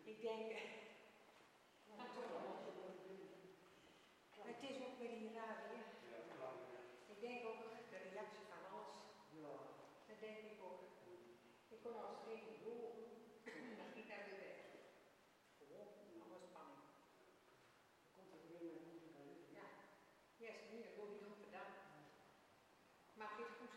Ik denk, het is ook met die radio. Ik denk ook de reactie van alles. Dat denk ik ook. Ik kon als geen doel, dat niet naar de weg. Gewoon, alle spanning. Komt er weer met muziek aan? Ja, yes, nu, dat wordt niet goed gedaan. Maar het is goed.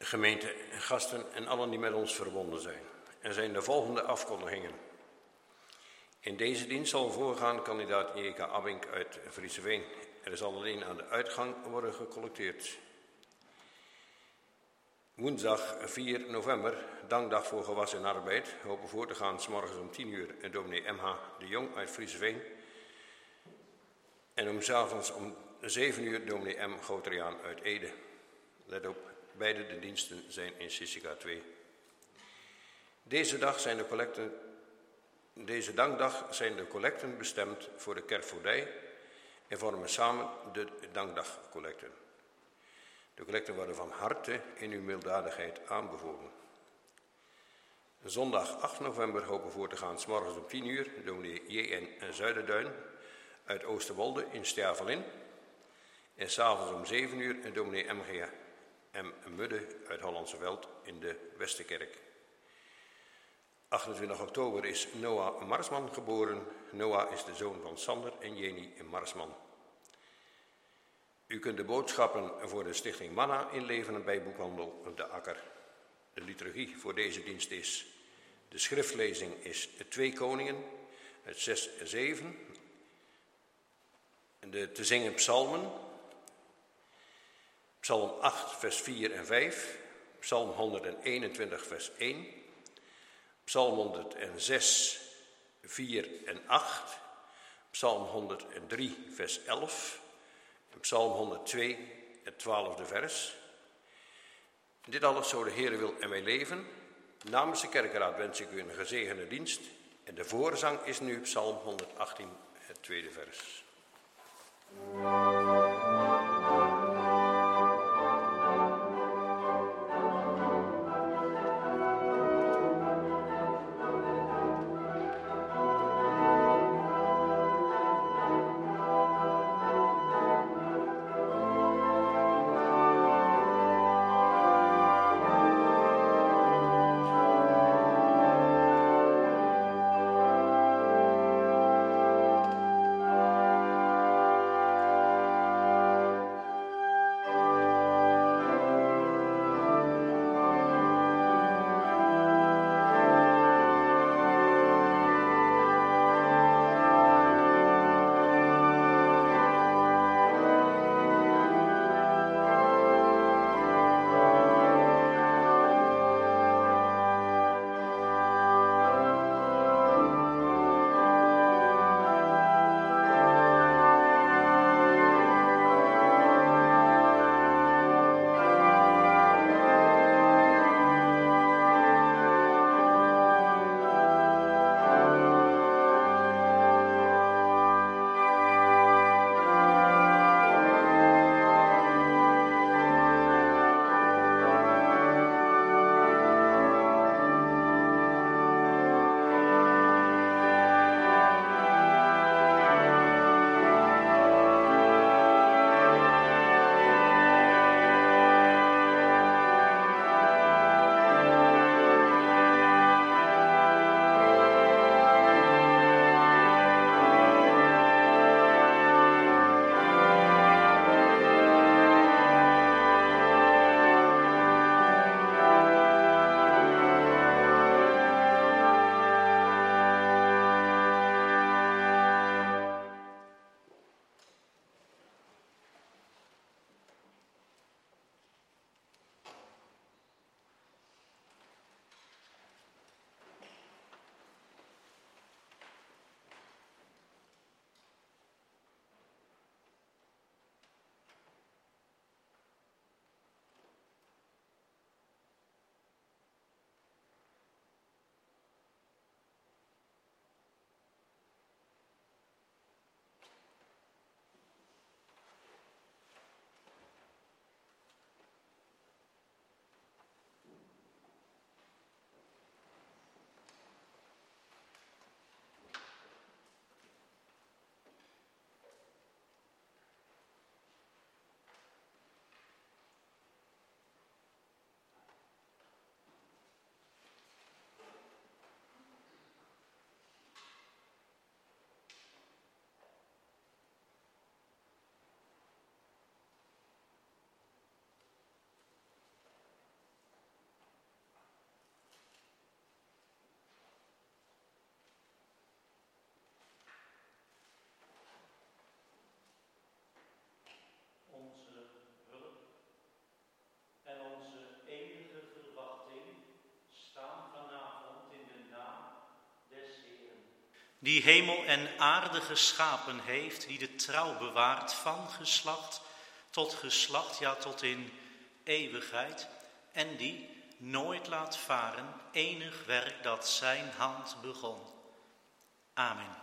gemeente, gasten en allen die met ons verbonden zijn. Er zijn de volgende afkondigingen. In deze dienst zal voorgaan kandidaat J.K. Abink uit Frieseveen. Er zal alleen aan de uitgang worden gecollecteerd. Woensdag 4 november, dankdag voor gewas en arbeid, hopen voor te gaan 's morgens om 10 uur en dominee M.H. de Jong uit Frieseveen. En om 's avonds om 7 uur dominee M. Gouteriaan uit Ede. Let op, beide de diensten zijn in Sissica 2. Deze dankdag zijn de collecten bestemd voor de kerkvoogdij en vormen samen de dankdagcollecten. De collecten worden van harte in uw milddadigheid aanbevolen. Zondag 8 november hopen voor te gaan 's morgens om 10 uur dominee J.N. Zuiderduin uit Oosterwolde in Stervelin. En 's avonds om 7 uur dominee M.G. M. Mudde uit Hollandse Veld in de Westerkerk. 28 oktober is Noah Marsman geboren. Noah is de zoon van Sander en Jenny Marsman. U kunt de boodschappen voor de stichting Manna inleveren bij boekhandel De Akker. De liturgie voor deze dienst is: de schriftlezing is 2 Koningen, het 6 en 7. De te zingen psalmen. Psalm 8 vers 4 en 5. Psalm 121 vers 1. Psalm 106 4 en 8. Psalm 103 vers 11. En Psalm 102 het 12e vers. Dit alles zo de Heere wil en wij leven. Namens de kerkraad wens ik u een gezegende dienst. En de voorzang is nu Psalm 118 het 2e vers. die hemel en aarde geschapen heeft, die de trouw bewaart van geslacht tot geslacht, ja tot in eeuwigheid, en die nooit laat varen enig werk dat zijn hand begon. Amen.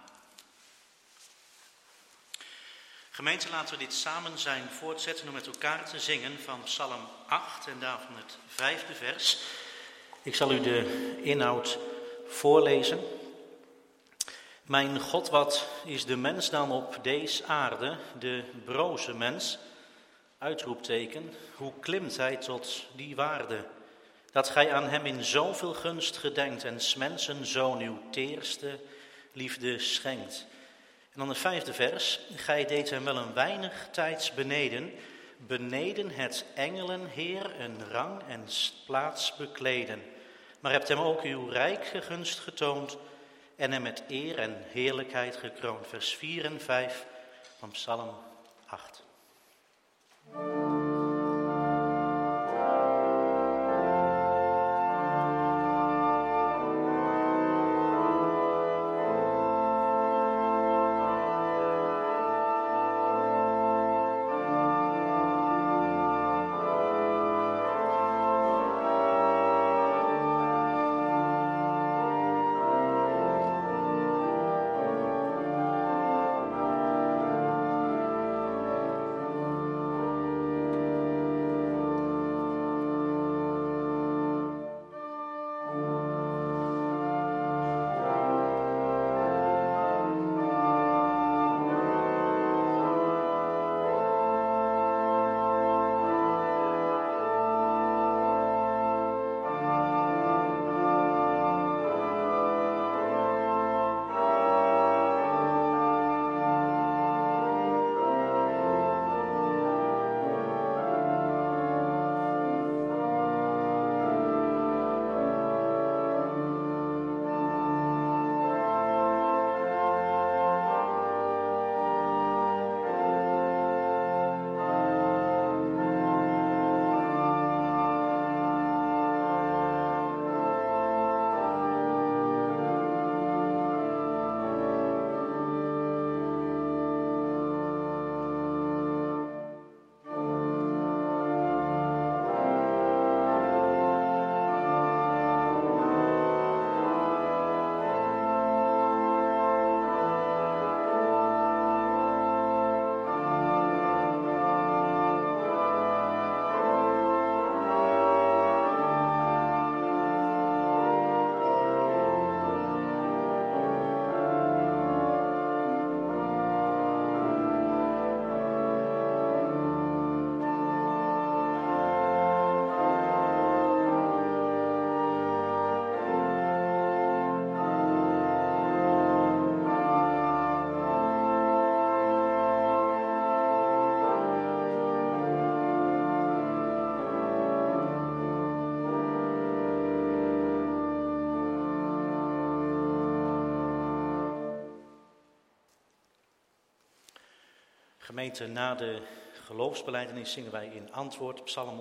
Gemeente, laten we dit samen zijn voortzetten om met elkaar te zingen van Psalm 8 en daarvan het 5e vers. Ik zal u de inhoud voorlezen. Mijn God, wat is de mens dan op deze aarde, de broze mens? Uitroepteken, hoe klimt hij tot die waarde, dat gij aan hem in zoveel gunst gedenkt en 's mensen zoon uw teerste liefde schenkt. En dan het 5e vers, gij deed hem wel een weinig tijds beneden het engelenheer een rang en plaats bekleden, maar hebt hem ook uw rijke gunst getoond en hem met eer en heerlijkheid gekroond. Vers 4 en 5 van Psalm 8. Gemeente, na de geloofsbelijdenis zingen wij in antwoord Psalm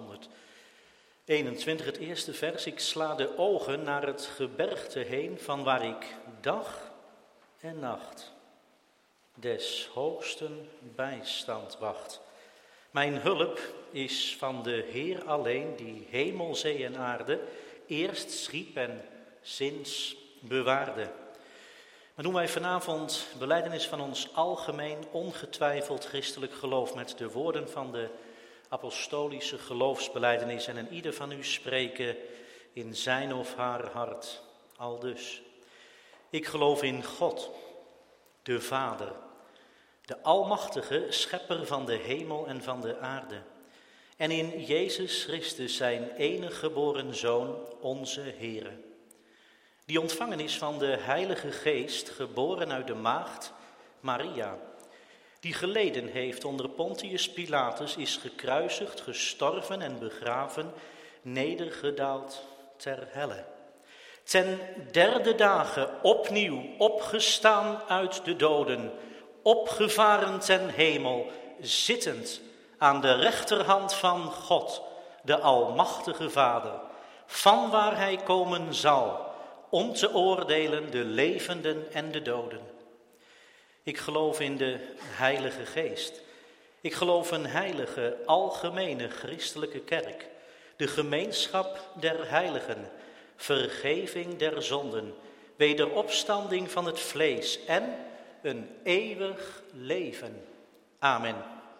121, het eerste vers. Ik sla de ogen naar het gebergte heen, van waar ik dag en nacht des hoogsten bijstand wacht. Mijn hulp is van de Heer alleen, die hemel, zee en aarde eerst schiep en sinds bewaarde. Maar doen wij vanavond belijdenis van ons algemeen ongetwijfeld christelijk geloof met de woorden van de apostolische geloofsbelijdenis en een ieder van u spreken in zijn of haar hart, aldus. Ik geloof in God, de Vader, de almachtige schepper van de hemel en van de aarde, en in Jezus Christus, zijn enige geboren Zoon, onze Heere, die ontvangen is van de Heilige Geest, geboren uit de maagd Maria, die geleden heeft onder Pontius Pilatus, is gekruisigd, gestorven en begraven, nedergedaald ter helle. Ten derde dagen opnieuw opgestaan uit de doden, opgevaren ten hemel, zittend aan de rechterhand van God, de almachtige Vader, van waar hij komen zal om te oordelen de levenden en de doden. Ik geloof in de Heilige Geest. Ik geloof een heilige, algemene christelijke kerk, de gemeenschap der heiligen, vergeving der zonden, wederopstanding van het vlees en een eeuwig leven. Amen.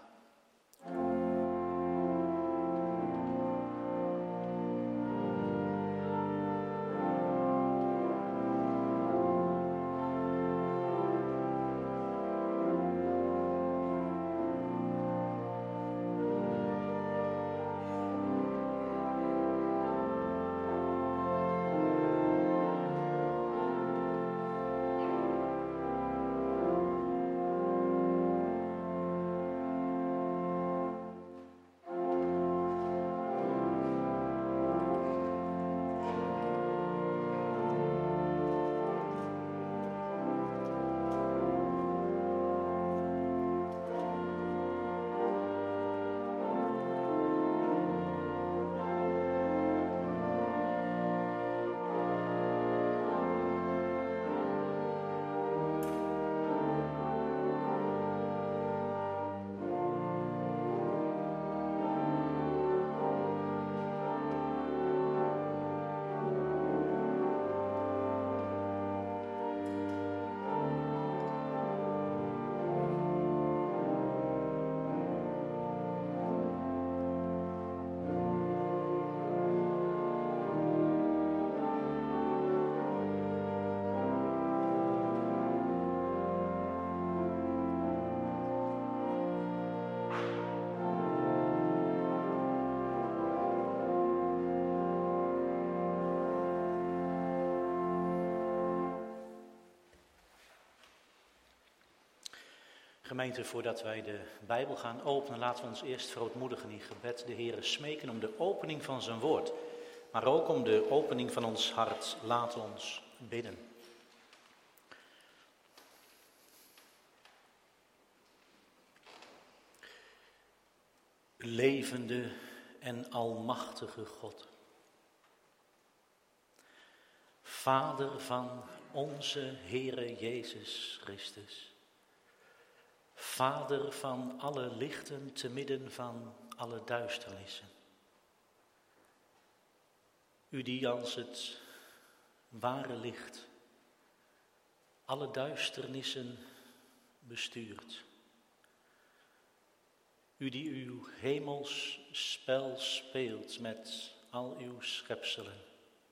Gemeente, voordat wij de Bijbel gaan openen, laten we ons eerst verootmoedigen in gebed. De Heere smeken om de opening van zijn woord, maar ook om de opening van ons hart. Laat ons bidden. Levende en almachtige God, Vader van onze Heere Jezus Christus, Vader van alle lichten te midden van alle duisternissen. U die als het ware licht alle duisternissen bestuurt. U die uw hemels spel speelt met al uw schepselen.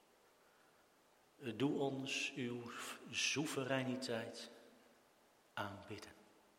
Doe ons uw soevereiniteit aanbidden.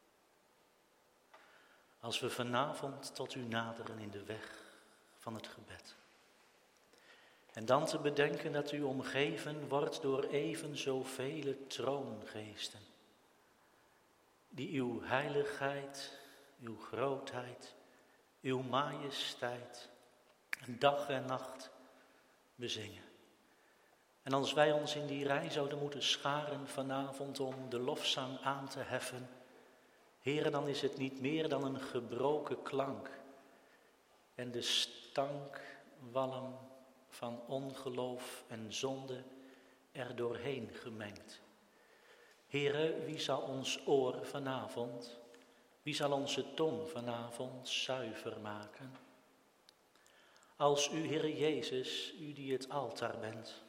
Als we vanavond tot u naderen in de weg van het gebed. En dan te bedenken dat u omgeven wordt door even zoveel troongeesten. Die uw heiligheid, uw grootheid, uw majesteit, dag en nacht bezingen. En als wij ons in die rij zouden moeten scharen vanavond om de lofzang aan te heffen, Heere, dan is het niet meer dan een gebroken klank en de stankwalm van ongeloof en zonde er doorheen gemengd. Heere, wie zal ons oor vanavond, wie zal onze tong vanavond zuiver maken? Als u, Heere Jezus, u die het altaar bent,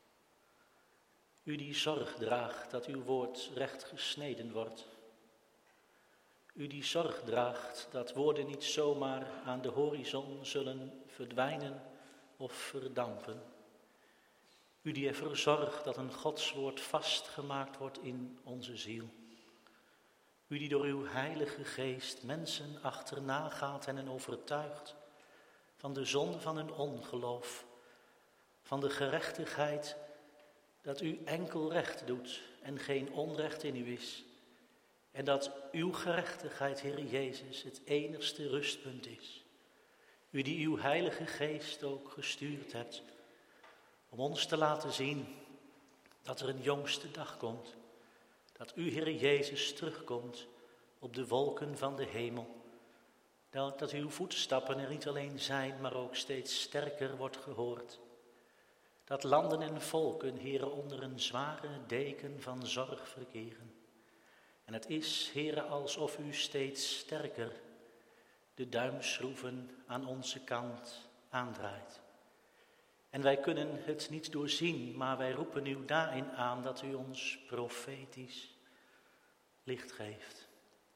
u die zorg draagt dat uw woord recht gesneden wordt, u die zorg draagt dat woorden niet zomaar aan de horizon zullen verdwijnen of verdampen. U die ervoor zorgt dat een godswoord vastgemaakt wordt in onze ziel. U die door uw heilige geest mensen achterna gaat en hen overtuigt van de zonde van hun ongeloof, van de gerechtigheid dat u enkel recht doet en geen onrecht in u is. En dat uw gerechtigheid, Heer Jezus, het enigste rustpunt is. U die uw heilige geest ook gestuurd hebt om ons te laten zien dat er een jongste dag komt. Dat u, Heer Jezus, terugkomt op de wolken van de hemel. Dat uw voetstappen er niet alleen zijn, maar ook steeds sterker wordt gehoord. dat landen en volken, Heere, onder een zware deken van zorg verkeren. En het is, Heere, alsof u steeds sterker de duimschroeven aan onze kant aandraait. En wij kunnen het niet doorzien, maar wij roepen u daarin aan dat u ons profetisch licht geeft.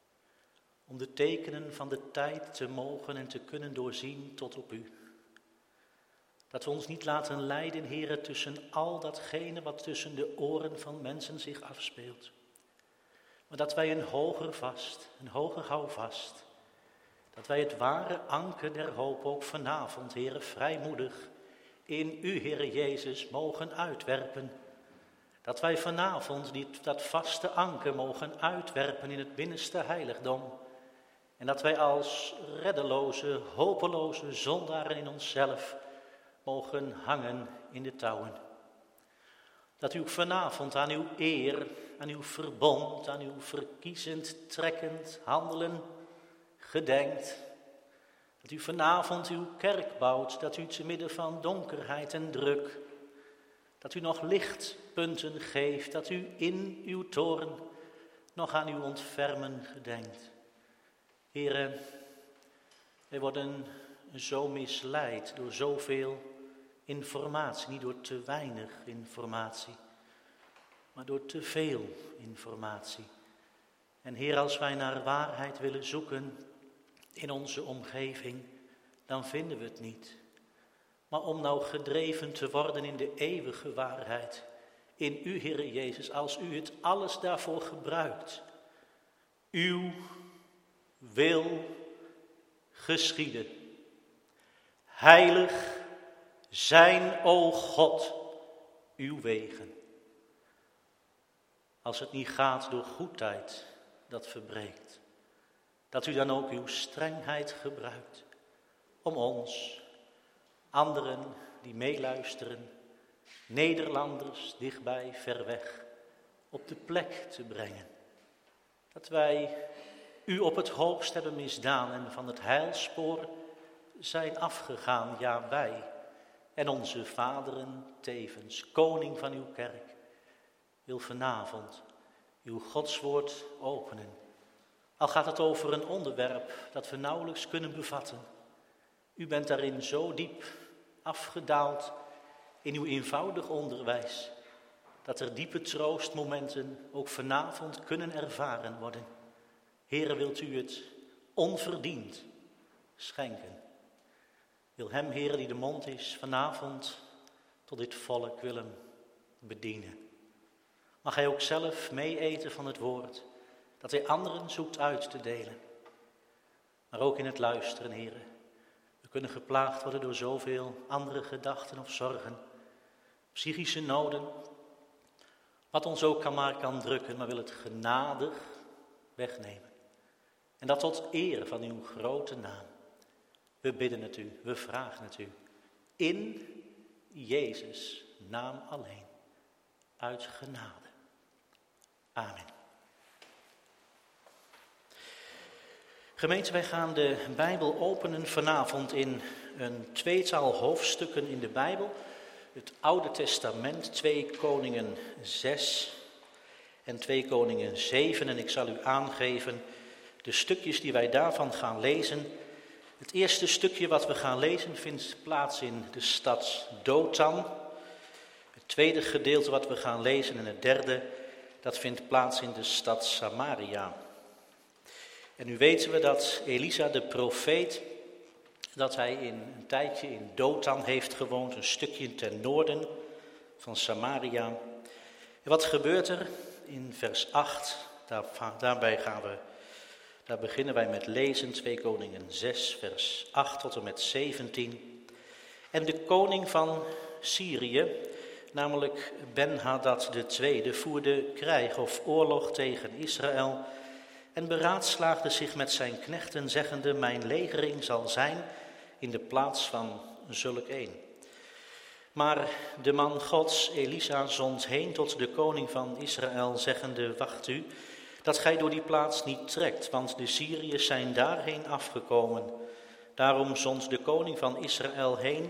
Om de tekenen van de tijd te mogen en te kunnen doorzien tot op u. Dat we ons niet laten leiden, Heere, tussen al datgene wat tussen de oren van mensen zich afspeelt. Maar dat wij een hoger houvast, dat wij het ware anker der hoop ook vanavond, Heere, vrijmoedig in u, Heere Jezus, mogen uitwerpen. Dat wij vanavond dat vaste anker mogen uitwerpen in het binnenste heiligdom. En dat wij als reddeloze, hopeloze zondaren in onszelf mogen hangen in de touwen. Dat u vanavond aan uw eer, aan uw verbond, aan uw verkiezend, trekkend handelen gedenkt. Dat u vanavond uw kerk bouwt, dat u te midden van donkerheid en druk, dat u nog lichtpunten geeft, dat u in uw toren nog aan uw ontfermen gedenkt. Heere, wij worden zo misleid door zoveel informatie, niet door te weinig informatie, maar door te veel informatie. En Heer, als wij naar waarheid willen zoeken in onze omgeving, dan vinden we het niet. Maar om nou gedreven te worden in de eeuwige waarheid, in u, Heere Jezus, als u het alles daarvoor gebruikt, uw wil geschieden. Heilig zijn, o God, uw wegen. Als het niet gaat door goedheid dat verbreekt, dat u dan ook uw strengheid gebruikt om ons, anderen die meeluisteren, Nederlanders dichtbij, ver weg, op de plek te brengen. Dat wij u op het hoogst hebben misdaan en van het heilspoor zijn afgegaan, ja wij en onze vaderen tevens, koning van uw kerk, wil vanavond uw godswoord openen. Al gaat het over een onderwerp dat we nauwelijks kunnen bevatten. U bent daarin zo diep afgedaald in uw eenvoudig onderwijs, dat er diepe troostmomenten ook vanavond kunnen ervaren worden. Heere, wilt u het onverdiend schenken? Wil hem, Heere, die de mond is, vanavond tot dit volk willen bedienen. Mag hij ook zelf meeeten van het woord, dat hij anderen zoekt uit te delen. Maar ook in het luisteren, Heere. We kunnen geplaagd worden door zoveel andere gedachten of zorgen, psychische noden, wat ons ook kan drukken, maar wil het genadig wegnemen. En dat tot eer van uw grote naam. We bidden het u, we vragen het u. In Jezus' naam alleen. Uit genade. Amen. Gemeente, wij gaan de Bijbel openen vanavond in een tweetal hoofdstukken in de Bijbel. Het Oude Testament, 2 Koningen 6 en 2 Koningen 7. En ik zal u aangeven de stukjes die wij daarvan gaan lezen. Het eerste stukje wat we gaan lezen vindt plaats in de stad Dothan. Het tweede gedeelte wat we gaan lezen en het derde, dat vindt plaats in de stad Samaria. En nu weten we dat Elisa de profeet, dat hij een tijdje in Dothan heeft gewoond, een stukje ten noorden van Samaria. En wat gebeurt er in vers 8? Daar beginnen wij met lezen, 2 Koningen 6, vers 8 tot en met 17. En de koning van Syrië, namelijk Ben-Hadad II, voerde krijg of oorlog tegen Israël en beraadslaagde zich met zijn knechten, zeggende: mijn legering zal zijn in de plaats van zulk een. Maar de man Gods, Elisa, zond heen tot de koning van Israël, zeggende: wacht u, dat gij door die plaats niet trekt, want de Syriërs zijn daarheen afgekomen. Daarom zond de koning van Israël heen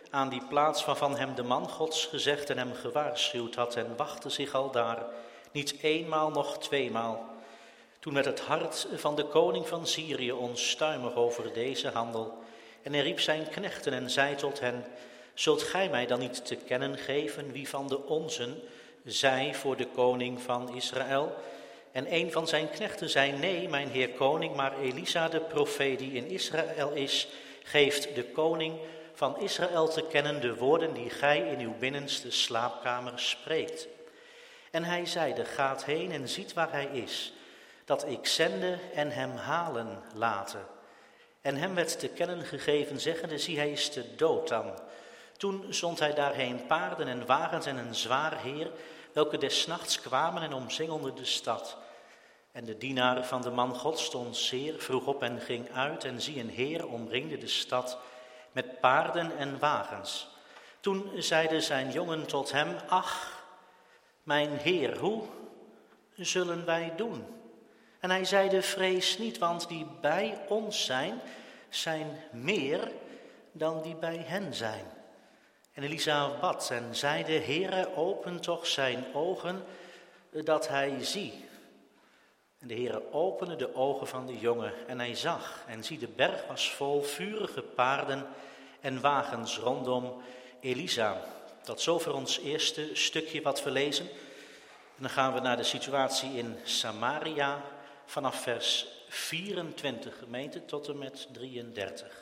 aan die plaats waarvan hem de man Gods gezegd en hem gewaarschuwd had, en wachtte zich aldaar, niet eenmaal, noch tweemaal. Toen werd het hart van de koning van Syrië onstuimig over deze handel. En hij riep zijn knechten en zei tot hen: zult gij mij dan niet te kennen geven wie van de onzen zij voor de koning van Israël? En een van zijn knechten zei: nee, mijn heer koning, maar Elisa de profeet die in Israël is, geeft de koning van Israël te kennen de woorden die gij in uw binnenste slaapkamer spreekt. En hij zeide: gaat heen en ziet waar hij is, dat ik zende en hem halen laten. En hem werd te kennen gegeven, zeggende: zie, hij is te Dothan. Toen zond hij daarheen paarden en wagens en een zwaar heer, welke des nachts kwamen en omsingelden de stad. En de dienaar van de man God stond zeer vroeg op en ging uit, en zie, een heer omringde de stad met paarden en wagens. Toen zeide zijn jongen tot hem: ach, mijn heer, hoe zullen wij doen? En hij zeide: vrees niet, want die bij ons zijn meer dan die bij hen zijn. En Elisa bad en zeide: Heere, open toch zijn ogen, dat hij zie. En de Heere opende de ogen van de jongen, en hij zag, en zie, de berg was vol vurige paarden en wagens rondom Elisa. Tot zover ons eerste stukje wat we lezen. En dan gaan we naar de situatie in Samaria vanaf vers 24, gemeente, tot en met 33.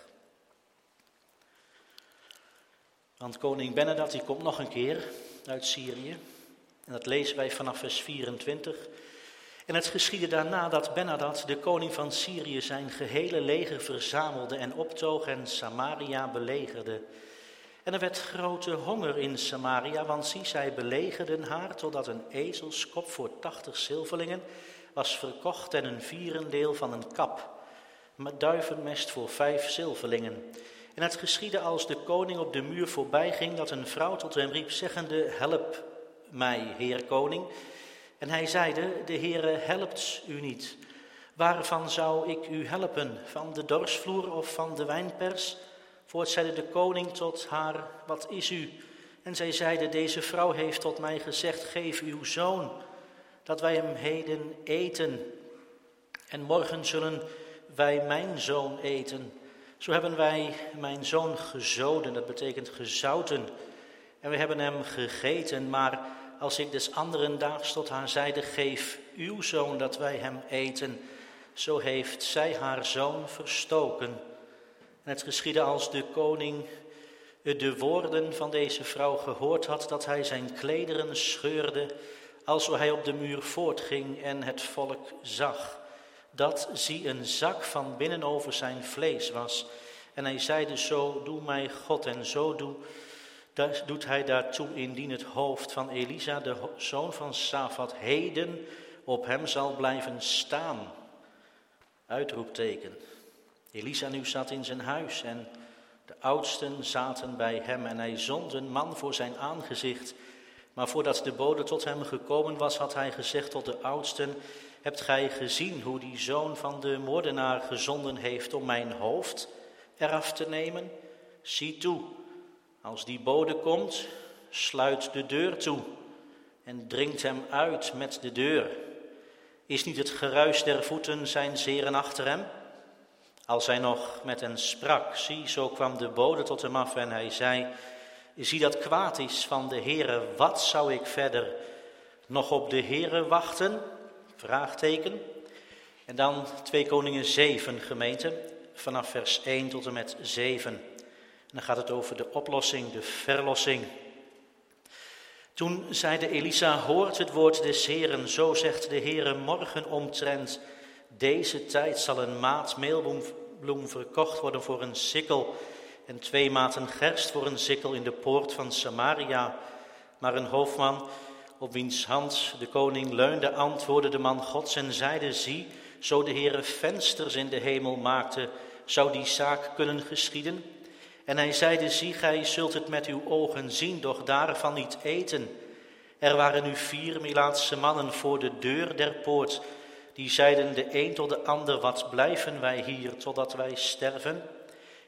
Want koning Benhadad die komt nog een keer uit Syrië. En dat lezen wij vanaf vers 24. En het geschiedde daarna dat Benhadad, de koning van Syrië, zijn gehele leger verzamelde en optoog en Samaria belegerde. En er werd grote honger in Samaria, want zie, zij belegerden haar totdat een ezelskop voor 80 zilverlingen was verkocht en een vierendeel van een kap, met duivenmest voor 5 zilverlingen. En het geschiedde als de koning op de muur voorbij ging, dat een vrouw tot hem riep, zeggende: help mij, heer koning. En hij zeide: de Heere helpt u niet. Waarvan zou ik u helpen? Van de dorsvloer of van de wijnpers? Voorts zeide de koning tot haar: wat is u? En zij zeide: deze vrouw heeft tot mij gezegd: geef uw zoon, dat wij hem heden eten. En morgen zullen wij mijn zoon eten. Zo hebben wij mijn zoon gezoden, dat betekent gezouten. En we hebben hem gegeten, maar als ik des anderen daags tot haar zeide: geef uw zoon, dat wij hem eten, zo heeft zij haar zoon verstoken. En het geschiedde als de koning de woorden van deze vrouw gehoord had, dat hij zijn klederen scheurde, alzo hij op de muur voortging en het volk zag, dat zie een zak van binnen over zijn vlees was. En hij zeide: zo doe mij God, en zo doet hij daartoe, indien het hoofd van Elisa, de zoon van Safat, heden op hem zal blijven staan. Uitroepteken. Elisa nu zat in zijn huis en de oudsten zaten bij hem, en hij zond een man voor zijn aangezicht. Maar voordat de bode tot hem gekomen was, had hij gezegd tot de oudsten: hebt gij gezien hoe die zoon van de moordenaar gezonden heeft om mijn hoofd eraf te nemen? Zie toe, als die bode komt, sluit de deur toe en dringt hem uit met de deur. Is niet het geruis der voeten zijn zeren achter hem? Als hij nog met hen sprak, zie, zo kwam de bode tot hem af en hij zei: zie, dat kwaad is van de Heere, wat zou ik verder nog op de Heere wachten? Vraagteken. En dan 2 Koningen 7, gemeente, vanaf vers 1 tot en met 7. En dan gaat het over de oplossing, de verlossing. Toen zeide Elisa: hoort het woord des Heeren, zo zegt de Heere, morgen omtrent deze tijd zal een maat meelbloem verkocht worden voor een sikkel en 2 maten gerst voor een sikkel in de poort van Samaria. Maar een hoofdman, op wiens hand de koning leunde, antwoordde de man Gods en zeide: zie, zo de Heere vensters in de hemel maakte, zou die zaak kunnen geschieden? En hij zeide: zie, gij zult het met uw ogen zien, doch daarvan niet eten. Er waren nu 4 Melaatse mannen voor de deur der poort, die zeiden de een tot de ander: wat blijven wij hier totdat wij sterven?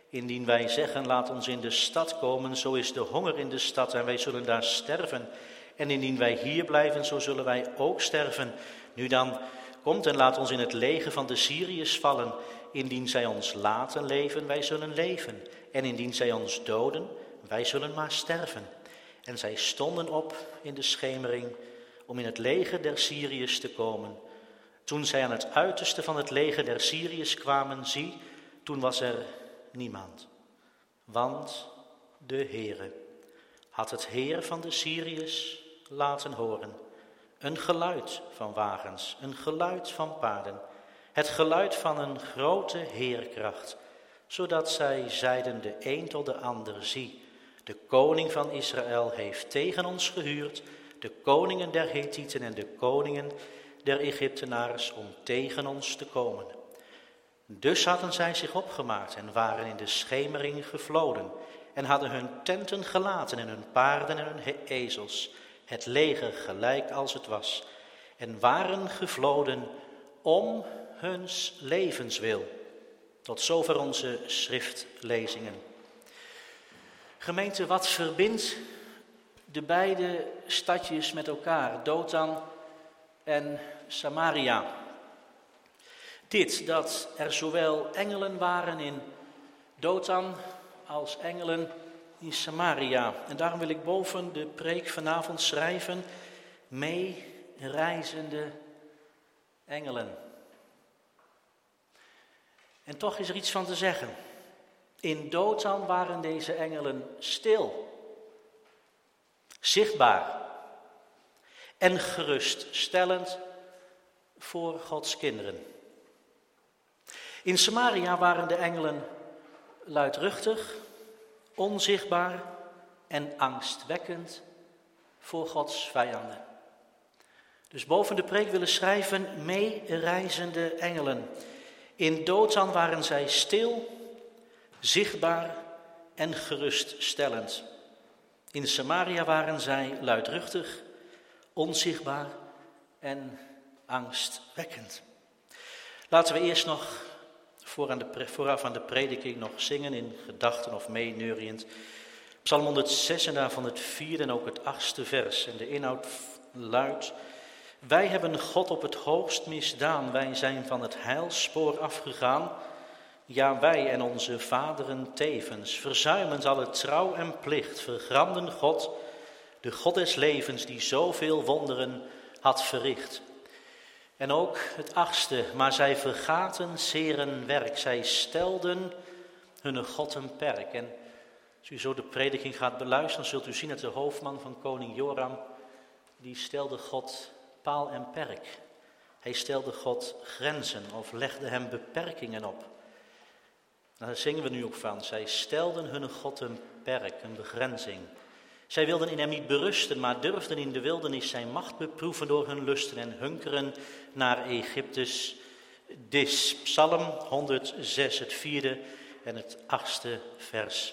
Indien wij zeggen, laat ons in de stad komen, zo is de honger in de stad en wij zullen daar sterven. En indien wij hier blijven, zo zullen wij ook sterven. Nu dan, komt en laat ons in het leger van de Syriërs vallen. Indien zij ons laten leven, wij zullen leven. En indien zij ons doden, wij zullen maar sterven. En zij stonden op in de schemering om in het leger der Syriërs te komen. Toen zij aan het uiterste van het leger der Syriërs kwamen, zie, toen was er niemand. Want de Heere had het heer van de Syriërs laten horen. Een geluid van wagens, een geluid van paarden. Het geluid van een grote heerkracht. Zodat zij zeiden de een tot de ander, zie, de koning van Israël heeft tegen ons gehuurd, de koningen der Hethieten en de koningen der Egyptenaars om tegen ons te komen. Dus hadden zij zich opgemaakt en waren in de schemering gevloden en hadden hun tenten gelaten en hun paarden en hun ezels, het leger gelijk als het was, en waren gevloden om huns levenswil. Tot zover onze schriftlezingen. Gemeente, wat verbindt de beide stadjes met elkaar, Dothan en Samaria? Dit, dat er zowel engelen waren in Dothan als engelen in Samaria. En daarom wil ik boven de preek vanavond schrijven, meereizende engelen. En toch is er iets van te zeggen. In Dothan waren deze engelen stil, zichtbaar en geruststellend voor Gods kinderen. In Samaria waren de engelen luidruchtig, onzichtbaar en angstwekkend voor Gods vijanden. Dus boven de preek willen schrijven, meereizende engelen. In Dothan waren zij stil, zichtbaar en geruststellend. In Samaria waren zij luidruchtig, onzichtbaar en angstwekkend. Laten we eerst nog vooraf aan de prediking nog zingen in gedachten of meeneuriënd. Psalm 106 en daarvan het 4e en ook het 8e vers. En de inhoud luidt: wij hebben God op het hoogst misdaan, wij zijn van het heilspoor afgegaan. Ja, wij en onze vaderen tevens, verzuimend alle trouw en plicht, vergramden God, de God des levens, die zoveel wonderen had verricht. En ook het 8e, maar zij vergaten zeren werk, zij stelden hun God een perk. En als u zo de prediking gaat beluisteren, zult u zien dat de hoofdman van koning Joram, die stelde God paal en perk. Hij stelde God grenzen of legde hem beperkingen op. Daar zingen we nu ook van. Zij stelden hun God een perk, een begrenzing. Zij wilden in hem niet berusten, maar durfden in de wildernis zijn macht beproeven door hun lusten en hunkeren naar Egyptes dis. Psalm 106, het 4e en het 8e vers.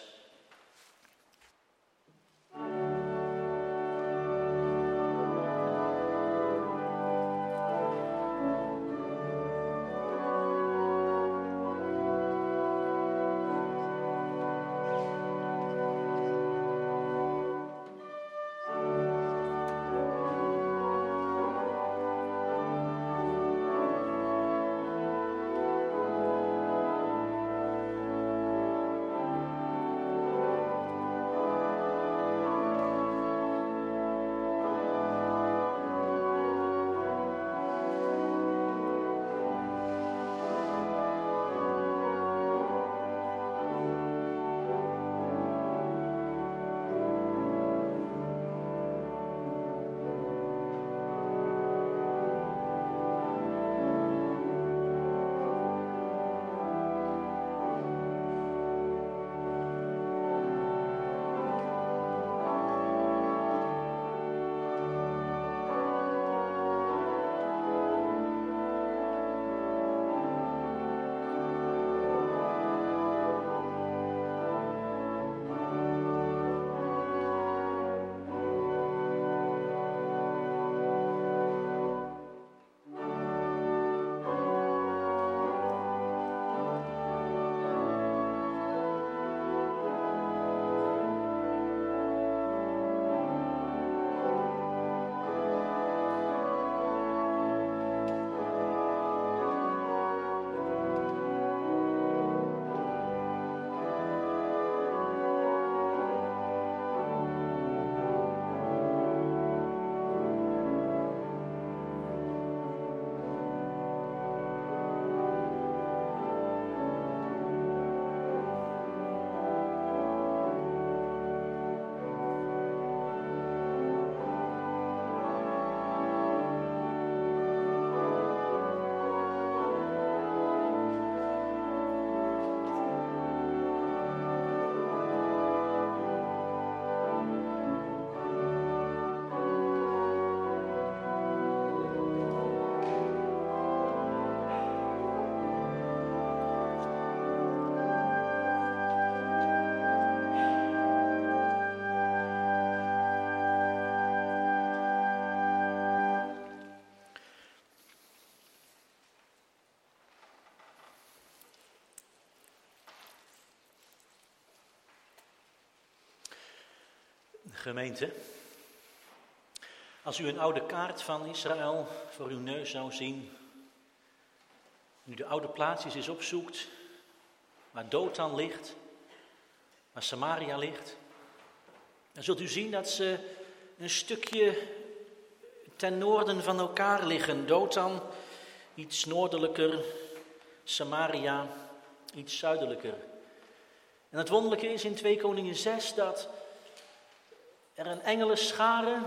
Gemeente, als u een oude kaart van Israël voor uw neus zou zien, nu de oude plaatsjes eens opzoekt, waar Dothan ligt, waar Samaria ligt, dan zult u zien dat ze een stukje ten noorden van elkaar liggen. Dothan iets noordelijker, Samaria iets zuidelijker. En het wonderlijke is in 2 Koningen 6 dat er een engelenschare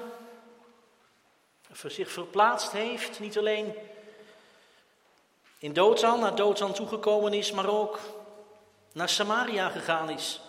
zich verplaatst heeft, niet alleen in Dothan, naar Dothan toegekomen is, maar ook naar Samaria gegaan is.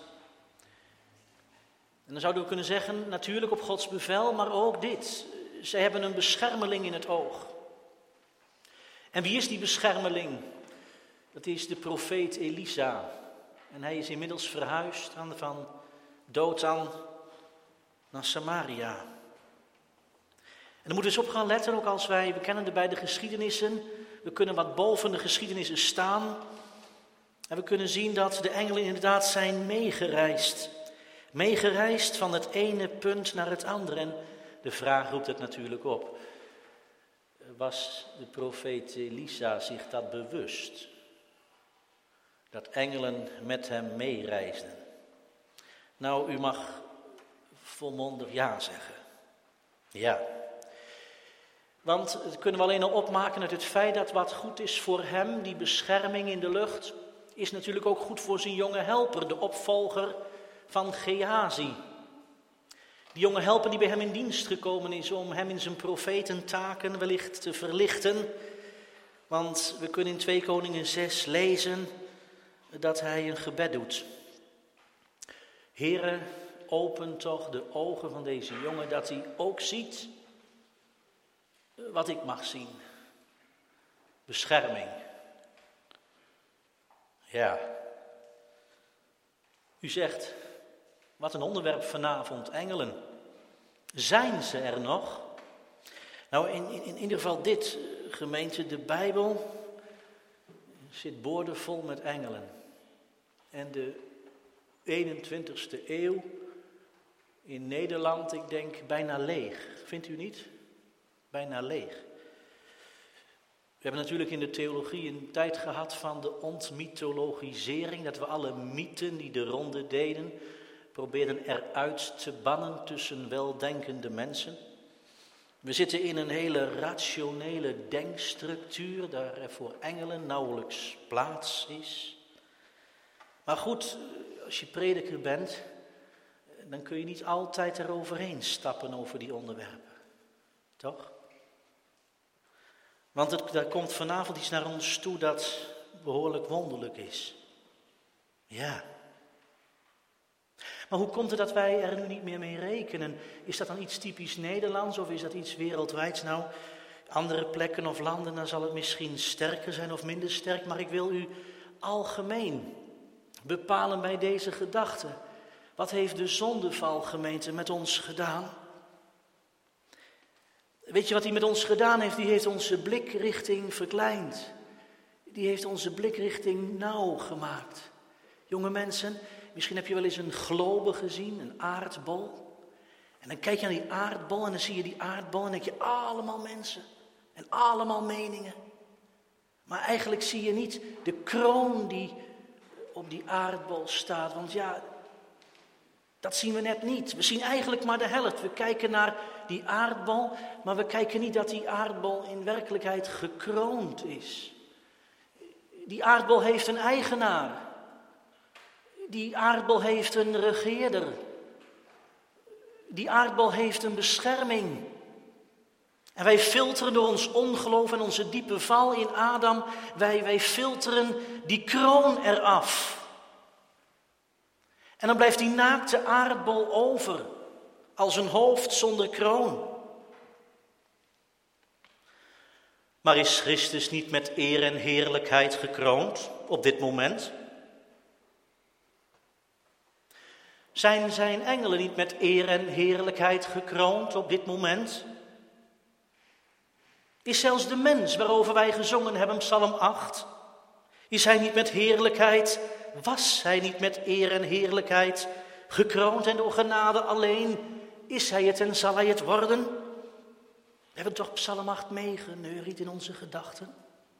En dan zouden we kunnen zeggen, natuurlijk op Gods bevel, maar ook dit. Zij hebben een beschermeling in het oog. En wie is die beschermeling? Dat is de profeet Elisa. En hij is inmiddels verhuisd van Dothan naar Samaria. En dan moeten we eens op gaan letten, ook als we kennen de beide geschiedenissen. We kunnen wat boven de geschiedenissen staan. En we kunnen zien dat de engelen inderdaad zijn meegereisd. Meegereisd van het ene punt naar het andere. En de vraag roept het natuurlijk op. Was de profeet Elisa zich dat bewust? Dat engelen met hem meereisden. Nou, u mag volmondig ja zeggen. Ja. Want dat kunnen we alleen al opmaken uit het feit dat wat goed is voor hem, die bescherming in de lucht, is natuurlijk ook goed voor zijn jonge helper, de opvolger van Gehazi. Die jonge helper die bij hem in dienst gekomen is om hem in zijn profetentaken wellicht te verlichten. Want we kunnen in 2 Koningen 6 lezen dat hij een gebed doet. Heere, open toch de ogen van deze jongen, dat hij ook ziet wat ik mag zien. Bescherming. Ja. U zegt, wat een onderwerp vanavond, engelen. Zijn ze er nog? Nou, in ieder geval dit, gemeente, de Bijbel zit boordevol met engelen. En de 21ste eeuw in Nederland, ik denk, bijna leeg. Vindt u niet? Bijna leeg. We hebben natuurlijk in de theologie een tijd gehad van de ontmythologisering, dat we alle mythen die de ronde deden, probeerden eruit te bannen tussen weldenkende mensen. We zitten in een hele rationele denkstructuur, daar er voor engelen nauwelijks plaats is. Maar goed, als je prediker bent, dan kun je niet altijd eroverheen stappen over die onderwerpen. Toch? Want er komt vanavond iets naar ons toe dat behoorlijk wonderlijk is. Ja. Maar hoe komt het dat wij er nu niet meer mee rekenen? Is dat dan iets typisch Nederlands of is dat iets wereldwijds? Nou, andere plekken of landen, dan zal het misschien sterker zijn of minder sterk. Maar ik wil u algemeen bepalen bij deze gedachte. Wat heeft de zondeval, gemeente, met ons gedaan? Weet je wat hij met ons gedaan heeft? Die heeft onze blikrichting verkleind. Die heeft onze blikrichting nauw gemaakt. Jonge mensen, misschien heb je wel eens een globe gezien, een aardbol. En dan kijk je naar die aardbol en dan zie je die aardbol en denk je allemaal mensen en allemaal meningen. Maar eigenlijk zie je niet de kroon die op die aardbol staat. Want ja, dat zien we net niet. We zien eigenlijk maar de helft. We kijken naar die aardbol, maar we kijken niet dat die aardbol in werkelijkheid gekroond is. Die aardbol heeft een eigenaar. Die aardbol heeft een regeerder. Die aardbol heeft een bescherming. En wij filteren door ons ongeloof en onze diepe val in Adam, wij filteren die kroon eraf. En dan blijft die naakte aardbol over, als een hoofd zonder kroon. Maar is Christus niet met eer en heerlijkheid gekroond op dit moment? Zijn zijn engelen niet met eer en heerlijkheid gekroond op dit moment? Is zelfs de mens waarover wij gezongen hebben, Psalm 8, is hij niet met heerlijkheid, was hij niet met eer en heerlijkheid gekroond en door genade alleen Is hij het en zal hij het worden? We hebben toch Psalm 8 meegeneuried in onze gedachten?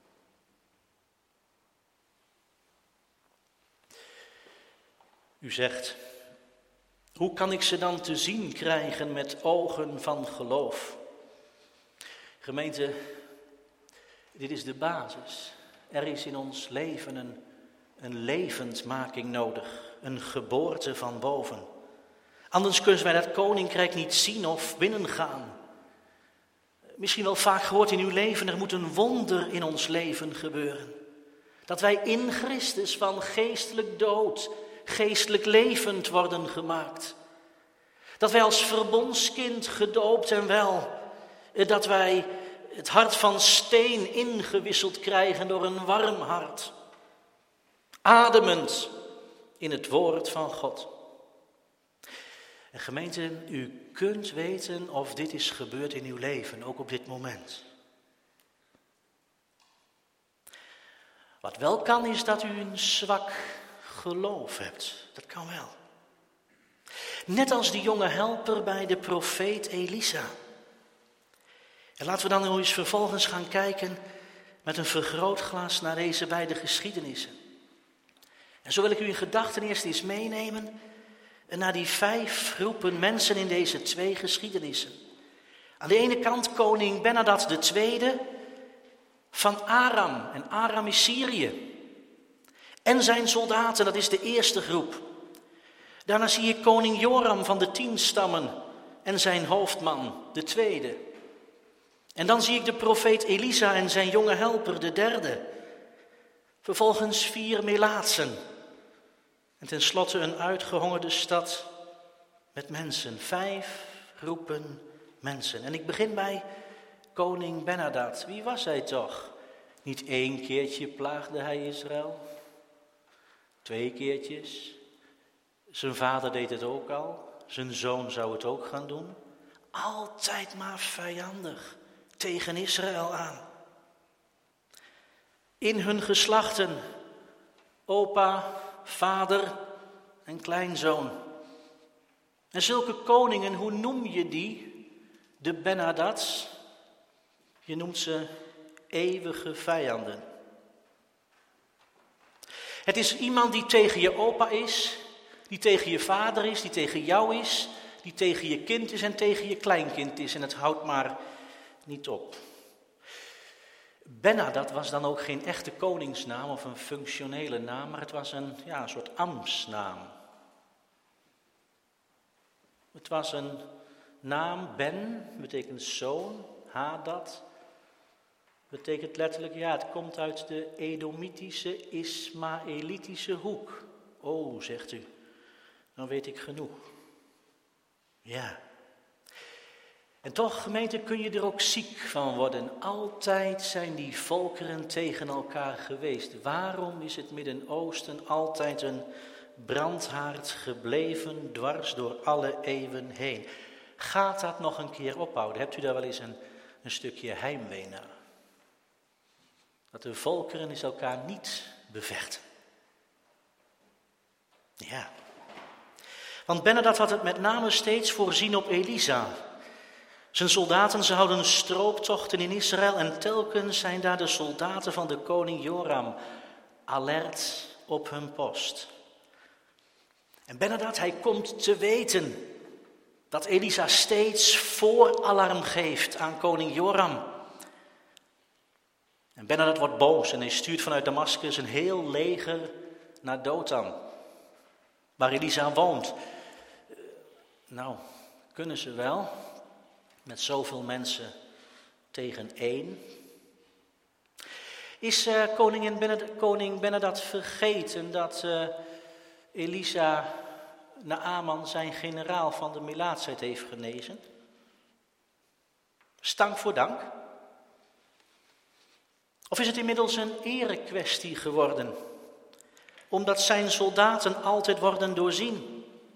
U zegt, hoe kan ik ze dan te zien krijgen met ogen van geloof? Gemeente, dit is de basis. Er is in ons leven een levendmaking nodig, een geboorte van boven. Anders kunnen wij dat koninkrijk niet zien of binnengaan. Misschien wel vaak gehoord in uw leven, er moet een wonder in ons leven gebeuren. Dat wij in Christus van geestelijk dood, geestelijk levend worden gemaakt. Dat wij als verbondskind gedoopt en wel, dat wij het hart van steen ingewisseld krijgen door een warm hart. Ademend in het woord van God. En gemeente, u kunt weten of dit is gebeurd in uw leven, ook op dit moment. Wat wel kan is dat u een zwak geloof hebt. Dat kan wel. Net als de jonge helper bij de profeet Elisa. En laten we dan nog eens vervolgens gaan kijken met een vergrootglas naar deze beide geschiedenissen. En zo wil ik u in gedachten eerst eens meenemen naar die 5 groepen mensen in deze 2 geschiedenissen. Aan de ene kant koning Benhadad II van Aram. En Aram is Syrië. En zijn soldaten, dat is de eerste groep. Daarna zie je koning Joram van de 10 stammen en zijn hoofdman, de tweede. En dan zie ik de profeet Elisa en zijn jonge helper, de derde. Vervolgens 4 melaatsen. En tenslotte een uitgehongerde stad met mensen. 5 groepen mensen. En ik begin bij koning Benhadad. Wie was hij toch? Niet 1 keertje plaagde hij Israël. 2 keertjes. Zijn vader deed het ook al. Zijn zoon zou het ook gaan doen. Altijd maar vijandig tegen Israël aan. In hun geslachten, opa, vader en kleinzoon. En zulke koningen, hoe noem je die? De Benhadads. Je noemt ze eeuwige vijanden. Het is iemand die tegen je opa is, die tegen je vader is, die tegen jou is, die tegen je kind is en tegen je kleinkind is. En het houdt maar niet op. Benhadad was dan ook geen echte koningsnaam of een functionele naam, maar het was een soort ambtsnaam. Het was een naam, Ben, betekent zoon, Hadad, betekent letterlijk, het komt uit de Edomitische, Ismaëlitische hoek. Oh, zegt u, dan weet ik genoeg. Ja. En toch, gemeente, kun je er ook ziek van worden. Altijd zijn die volkeren tegen elkaar geweest. Waarom is het Midden-Oosten altijd een brandhaard gebleven, dwars door alle eeuwen heen? Gaat dat nog een keer ophouden? Hebt u daar wel eens een stukje heimwee naar? Dat de volkeren eens elkaar niet bevechten. Ja. Want Benhadad had het met name steeds voorzien op Elisa. Zijn soldaten, ze houden strooptochten in Israël en telkens zijn daar de soldaten van de koning Joram alert op hun post. En Benhadad, hij komt te weten dat Elisa steeds vooralarm geeft aan koning Joram. En Benhadad wordt boos en hij stuurt vanuit Damascus een heel leger naar Dothan, waar Elisa woont. Kunnen ze wel, met zoveel mensen tegen 1. Is koning Benhadad vergeten dat Elisa Naaman, zijn generaal van de melaatsheid, heeft genezen? Stank voor dank? Of is het inmiddels een erekwestie geworden, omdat zijn soldaten altijd worden doorzien?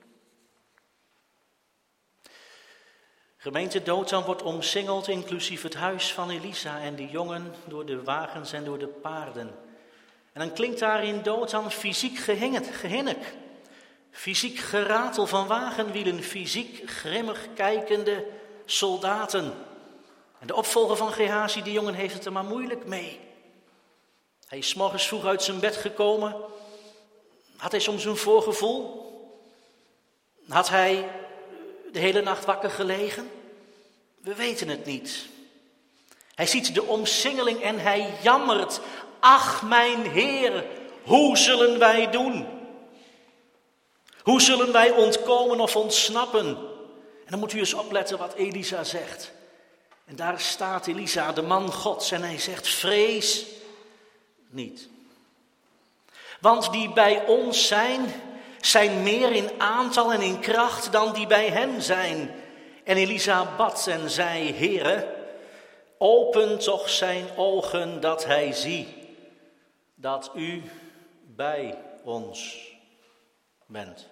Gemeente Dothan wordt omsingeld, inclusief het huis van Elisa en de jongen, door de wagens en door de paarden. En dan klinkt daar in Dothan fysiek gehinnik. Fysiek geratel van wagenwielen, fysiek grimmig kijkende soldaten. En de opvolger van Gehazi, die jongen, heeft het er maar moeilijk mee. Hij is 's morgens vroeg uit zijn bed gekomen. Had hij soms een voorgevoel? Had hij de hele nacht wakker gelegen? We weten het niet. Hij ziet de omsingeling en hij jammert. Ach, mijn Heer, hoe zullen wij doen? Hoe zullen wij ontkomen of ontsnappen? En dan moet u eens opletten wat Elisa zegt. En daar staat Elisa, de man Gods, en hij zegt, vrees niet. Want die bij ons zijn meer in aantal en in kracht dan die bij hen zijn. En Elisa bad en zei, Heere, open toch zijn ogen dat hij zie dat u bij ons bent.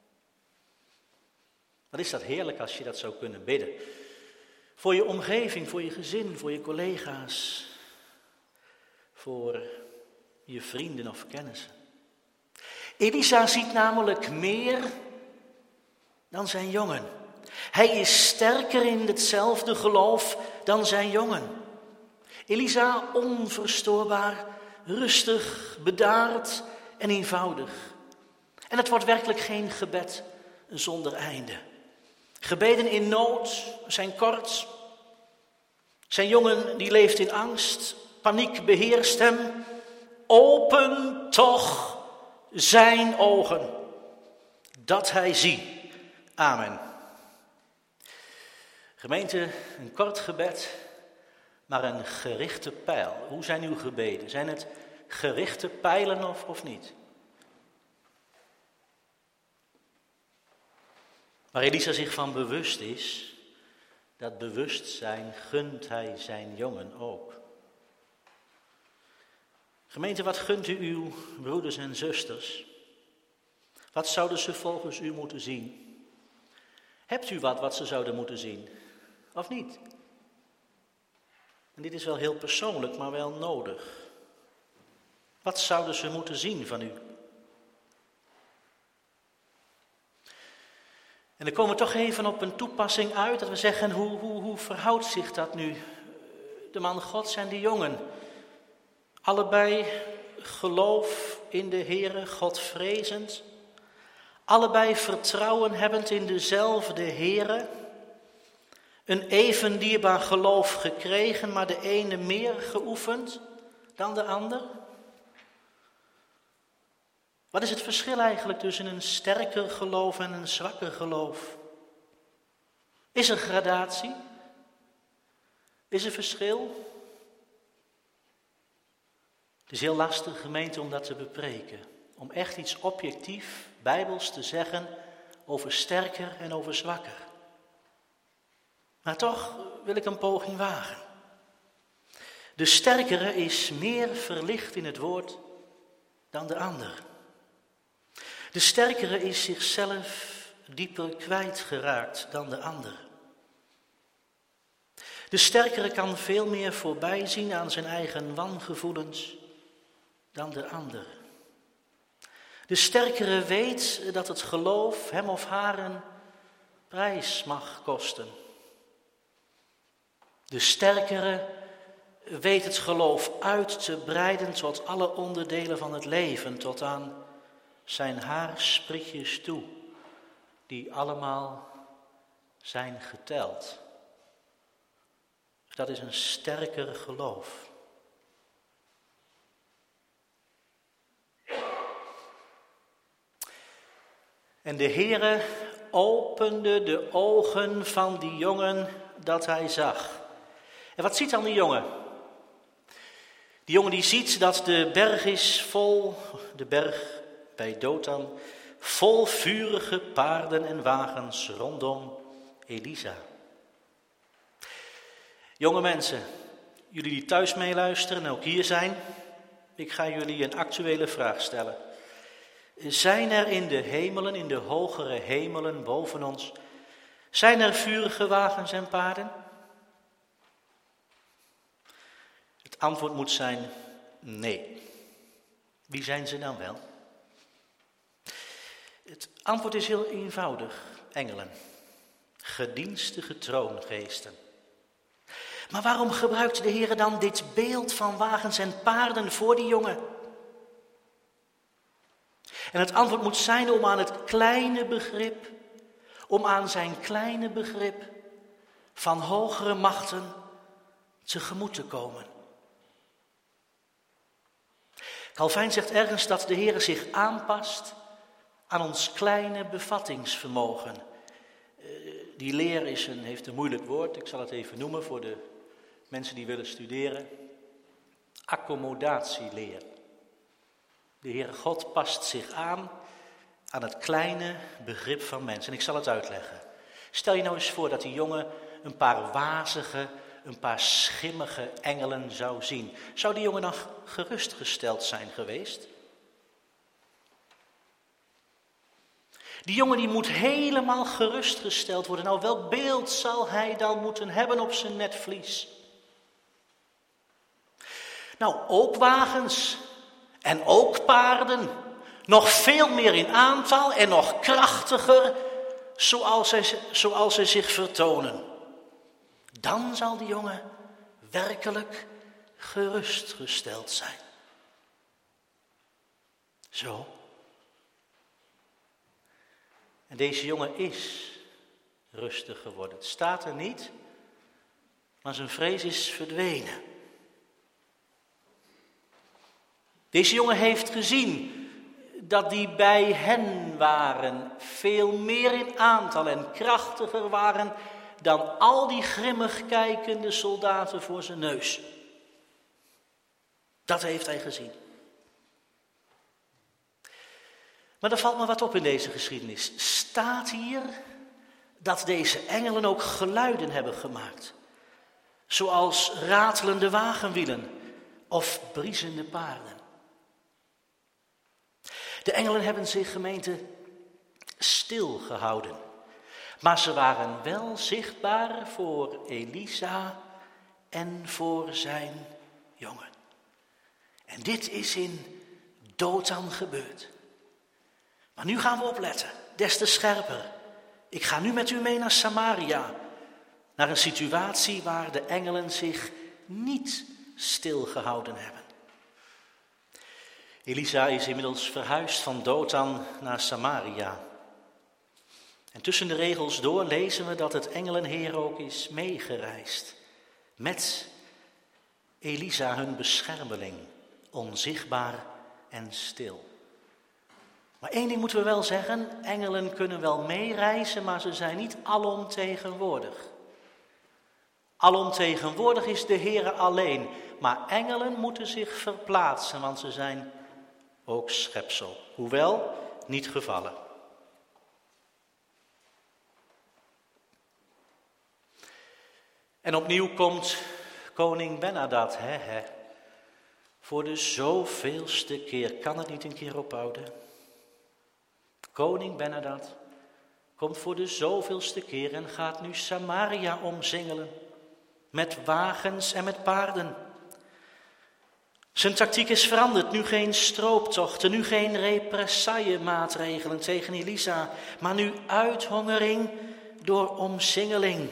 Wat is dat heerlijk als je dat zou kunnen bidden. Voor je omgeving, voor je gezin, voor je collega's, voor je vrienden of kennissen. Elisa ziet namelijk meer dan zijn jongen. Hij is sterker in hetzelfde geloof dan zijn jongen. Elisa onverstoorbaar, rustig, bedaard en eenvoudig. En het wordt werkelijk geen gebed zonder einde. Gebeden in nood zijn kort. Zijn jongen die leeft in angst, paniek beheerst hem. Open toch zijn ogen, dat hij zie. Amen. Gemeente, een kort gebed, maar een gerichte pijl. Hoe zijn uw gebeden? Zijn het gerichte pijlen of niet? Waar Elisa zich van bewust is, dat bewustzijn gunt hij zijn jongen ook. Gemeente, wat gunt u uw broeders en zusters? Wat zouden ze volgens u moeten zien? Hebt u wat ze zouden moeten zien? Of niet? En dit is wel heel persoonlijk, maar wel nodig. Wat zouden ze moeten zien van u? En dan komen we toch even op een toepassing uit, dat we zeggen, hoe verhoudt zich dat nu? De man Gods en de jongen. Allebei geloof in de Heere, Godvrezend. Allebei vertrouwen hebbend in dezelfde Heere. Een even dierbaar geloof gekregen, maar de ene meer geoefend dan de ander. Wat is het verschil eigenlijk tussen een sterker geloof en een zwakker geloof? Is er gradatie? Is er verschil? Het is heel lastig, gemeente, om dat te bepreken. Om echt iets objectief, bijbels te zeggen over sterker en over zwakker. Maar toch wil ik een poging wagen. De sterkere is meer verlicht in het woord dan de ander. De sterkere is zichzelf dieper kwijtgeraakt dan de ander. De sterkere kan veel meer voorbij zien aan zijn eigen wangevoelens dan de ander. De sterkere weet dat het geloof hem of haar een prijs mag kosten. De sterkere weet het geloof uit te breiden tot alle onderdelen van het leven, tot aan zijn haarsprietjes toe, die allemaal zijn geteld. Dat is een sterker geloof. En de Heere opende de ogen van die jongen dat hij zag. En wat ziet dan die jongen? Die jongen die ziet dat de berg is vol, de berg bij Dothan, vol vurige paarden en wagens rondom Elisa. Jonge mensen, jullie die thuis meeluisteren en ook hier zijn, ik ga jullie een actuele vraag stellen. Zijn er in de hemelen, in de hogere hemelen boven ons, zijn er vurige wagens en paarden? Het antwoord moet zijn nee. Wie zijn ze dan wel? Het antwoord is heel eenvoudig, engelen. Gedienstige troongeesten. Maar waarom gebruikt de Heer dan dit beeld van wagens en paarden voor die jongen? En het antwoord moet zijn om aan zijn kleine begrip van hogere machten tegemoet te komen. Calvijn zegt ergens dat de Heer zich aanpast aan ons kleine bevattingsvermogen. Die leer heeft een moeilijk woord, ik zal het even noemen voor de mensen die willen studeren. Accommodatieleer. De Heere God past zich aan het kleine begrip van mensen. En ik zal het uitleggen. Stel je nou eens voor dat die jongen een paar wazige, een paar schimmige engelen zou zien. Zou die jongen dan gerustgesteld zijn geweest? Die jongen die moet helemaal gerustgesteld worden. Nou, welk beeld zal hij dan moeten hebben op zijn netvlies? Nou, ook wagens en ook paarden. Nog veel meer in aantal en nog krachtiger zoals ze zich vertonen. Dan zal die jongen werkelijk gerustgesteld zijn. Zo. En deze jongen is rustig geworden. Het staat er niet, maar zijn vrees is verdwenen. Deze jongen heeft gezien dat die bij hen waren, veel meer in aantal en krachtiger waren dan al die grimmig kijkende soldaten voor zijn neus. Dat heeft hij gezien. Maar er valt me wat op in deze geschiedenis. Staat hier dat deze engelen ook geluiden hebben gemaakt. Zoals ratelende wagenwielen of briesende paarden. De engelen hebben zich, gemeente, stilgehouden. Maar ze waren wel zichtbaar voor Elisa en voor zijn jongen. En dit is in Dothan gebeurd. Maar nu gaan we opletten, des te scherper. Ik ga nu met u mee naar Samaria. Naar een situatie waar de engelen zich niet stilgehouden hebben. Elisa is inmiddels verhuisd van Dothan naar Samaria. En tussen de regels door lezen we dat het engelenheer ook is meegereisd. Met Elisa, hun beschermeling, onzichtbaar en stil. Maar één ding moeten we wel zeggen, engelen kunnen wel meereizen, maar ze zijn niet alomtegenwoordig. Alomtegenwoordig is de Heere alleen, maar engelen moeten zich verplaatsen, want ze zijn ook schepsel, hoewel niet gevallen. En opnieuw komt koning Ben-Hadad, voor de zoveelste keer, kan het niet een keer ophouden? Koning Ben-Hadad komt voor de zoveelste keer en gaat nu Samaria omsingelen, met wagens en met paarden. Zijn tactiek is veranderd, nu geen strooptochten, nu geen represaillemaatregelen tegen Elisa, maar nu uithongering door omsingeling.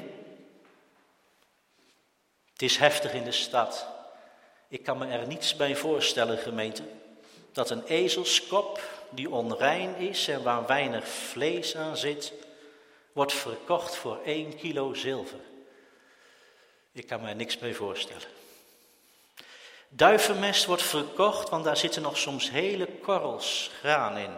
Het is heftig in de stad. Ik kan me er niets bij voorstellen, gemeente, dat een ezelskop die onrein is en waar weinig vlees aan zit, wordt verkocht voor 1 kilo zilver. Ik kan me er niks bij voorstellen. Duivenmest wordt verkocht, want daar zitten nog soms hele korrels graan in.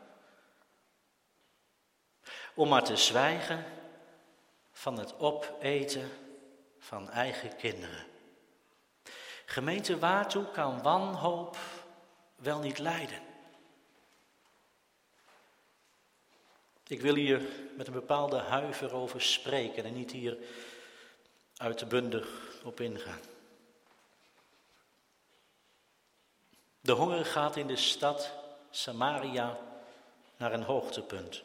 Om maar te zwijgen van het opeten van eigen kinderen. Gemeente, waartoe kan wanhoop wel niet leiden? Ik wil hier met een bepaalde huiver over spreken en niet hier uitbundig op ingaan. De honger gaat in de stad Samaria naar een hoogtepunt.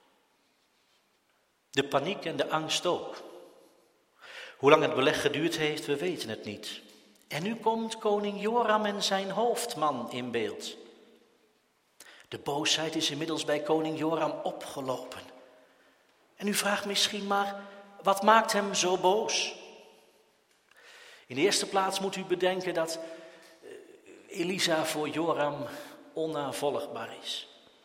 De paniek en de angst ook. Hoe lang het beleg geduurd heeft, we weten het niet. En nu komt koning Joram en zijn hoofdman in beeld. De boosheid is inmiddels bij koning Joram opgelopen. En u vraagt misschien maar, wat maakt hem zo boos? In de eerste plaats moet u bedenken dat Elisa voor Joram onnavolgbaar is.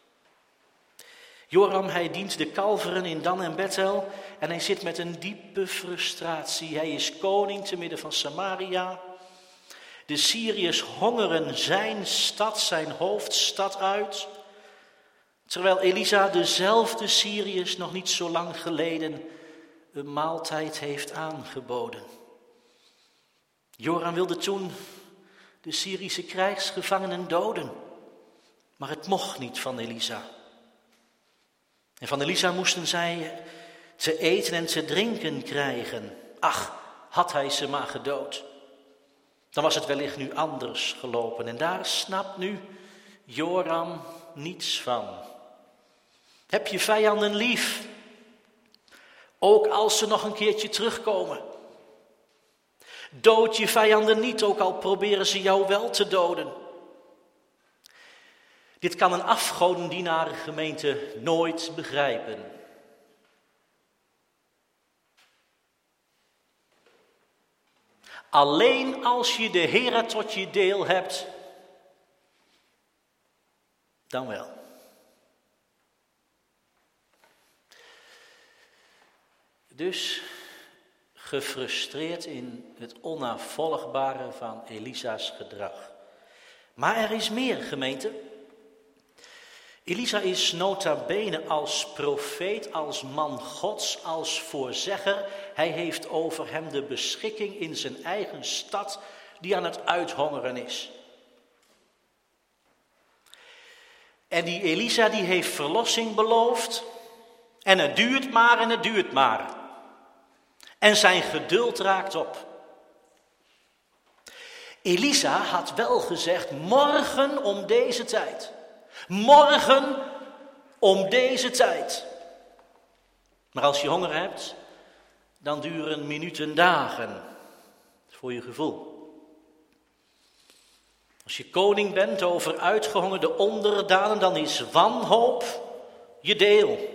Joram, hij dient de kalveren in Dan en Bethel en hij zit met een diepe frustratie. Hij is koning te midden van Samaria. De Syriërs hongeren zijn stad, zijn hoofdstad uit. Terwijl Elisa dezelfde Syriërs nog niet zo lang geleden een maaltijd heeft aangeboden. Joram wilde toen de Syrische krijgsgevangenen doden, maar het mocht niet van Elisa. En van Elisa moesten zij te eten en te drinken krijgen. Ach, had hij ze maar gedood. Dan was het wellicht nu anders gelopen. En daar snapt nu Joram niets van. Heb je vijanden lief, ook als ze nog een keertje terugkomen. Dood je vijanden niet, ook al proberen ze jou wel te doden. Dit kan een afgodendienaar gemeente nooit begrijpen. Alleen als je de Heere tot je deel hebt, dan wel. Dus gefrustreerd in het onnavolgbare van Elisa's gedrag. Maar er is meer, gemeente. Elisa is nota bene als profeet, als man Gods, als voorzegger. Hij heeft over hem de beschikking in zijn eigen stad die aan het uithongeren is. En die Elisa die heeft verlossing beloofd. En het duurt maar en het duurt maar. En zijn geduld raakt op. Elisa had wel gezegd, morgen om deze tijd. Morgen om deze tijd. Maar als je honger hebt, dan duren minuten dagen. Voor je gevoel. Als je koning bent over uitgehongerde onderdanen, dan is wanhoop je deel.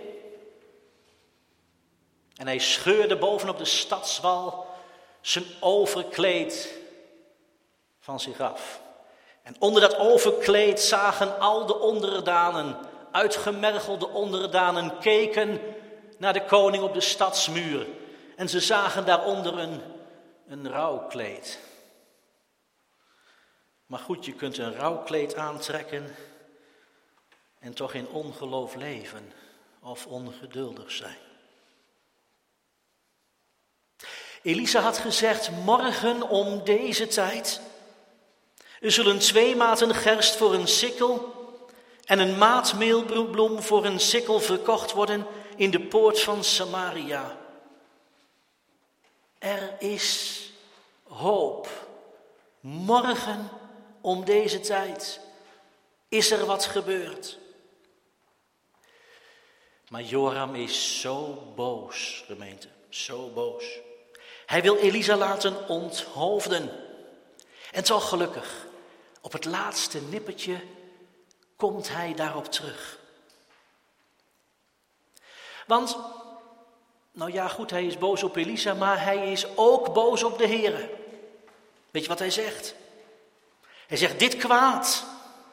En hij scheurde bovenop de stadswal zijn overkleed van zich af. En onder dat overkleed zagen al de onderdanen, uitgemergelde onderdanen, keken naar de koning op de stadsmuur. En ze zagen daaronder een rouwkleed. Maar goed, je kunt een rouwkleed aantrekken en toch in ongeloof leven of ongeduldig zijn. Elisa had gezegd, morgen om deze tijd. Er zullen 2 maten gerst voor een sikkel en een maat meelbloem voor een sikkel verkocht worden in de poort van Samaria. Er is hoop. Morgen om deze tijd is er wat gebeurd. Maar Joram is zo boos, gemeente, zo boos. Hij wil Elisa laten onthoofden. En toch gelukkig, op het laatste nippertje komt hij daarop terug. Want, nou ja goed, hij is boos op Elisa, maar hij is ook boos op de Heere. Weet je wat hij zegt? Hij zegt, dit kwaad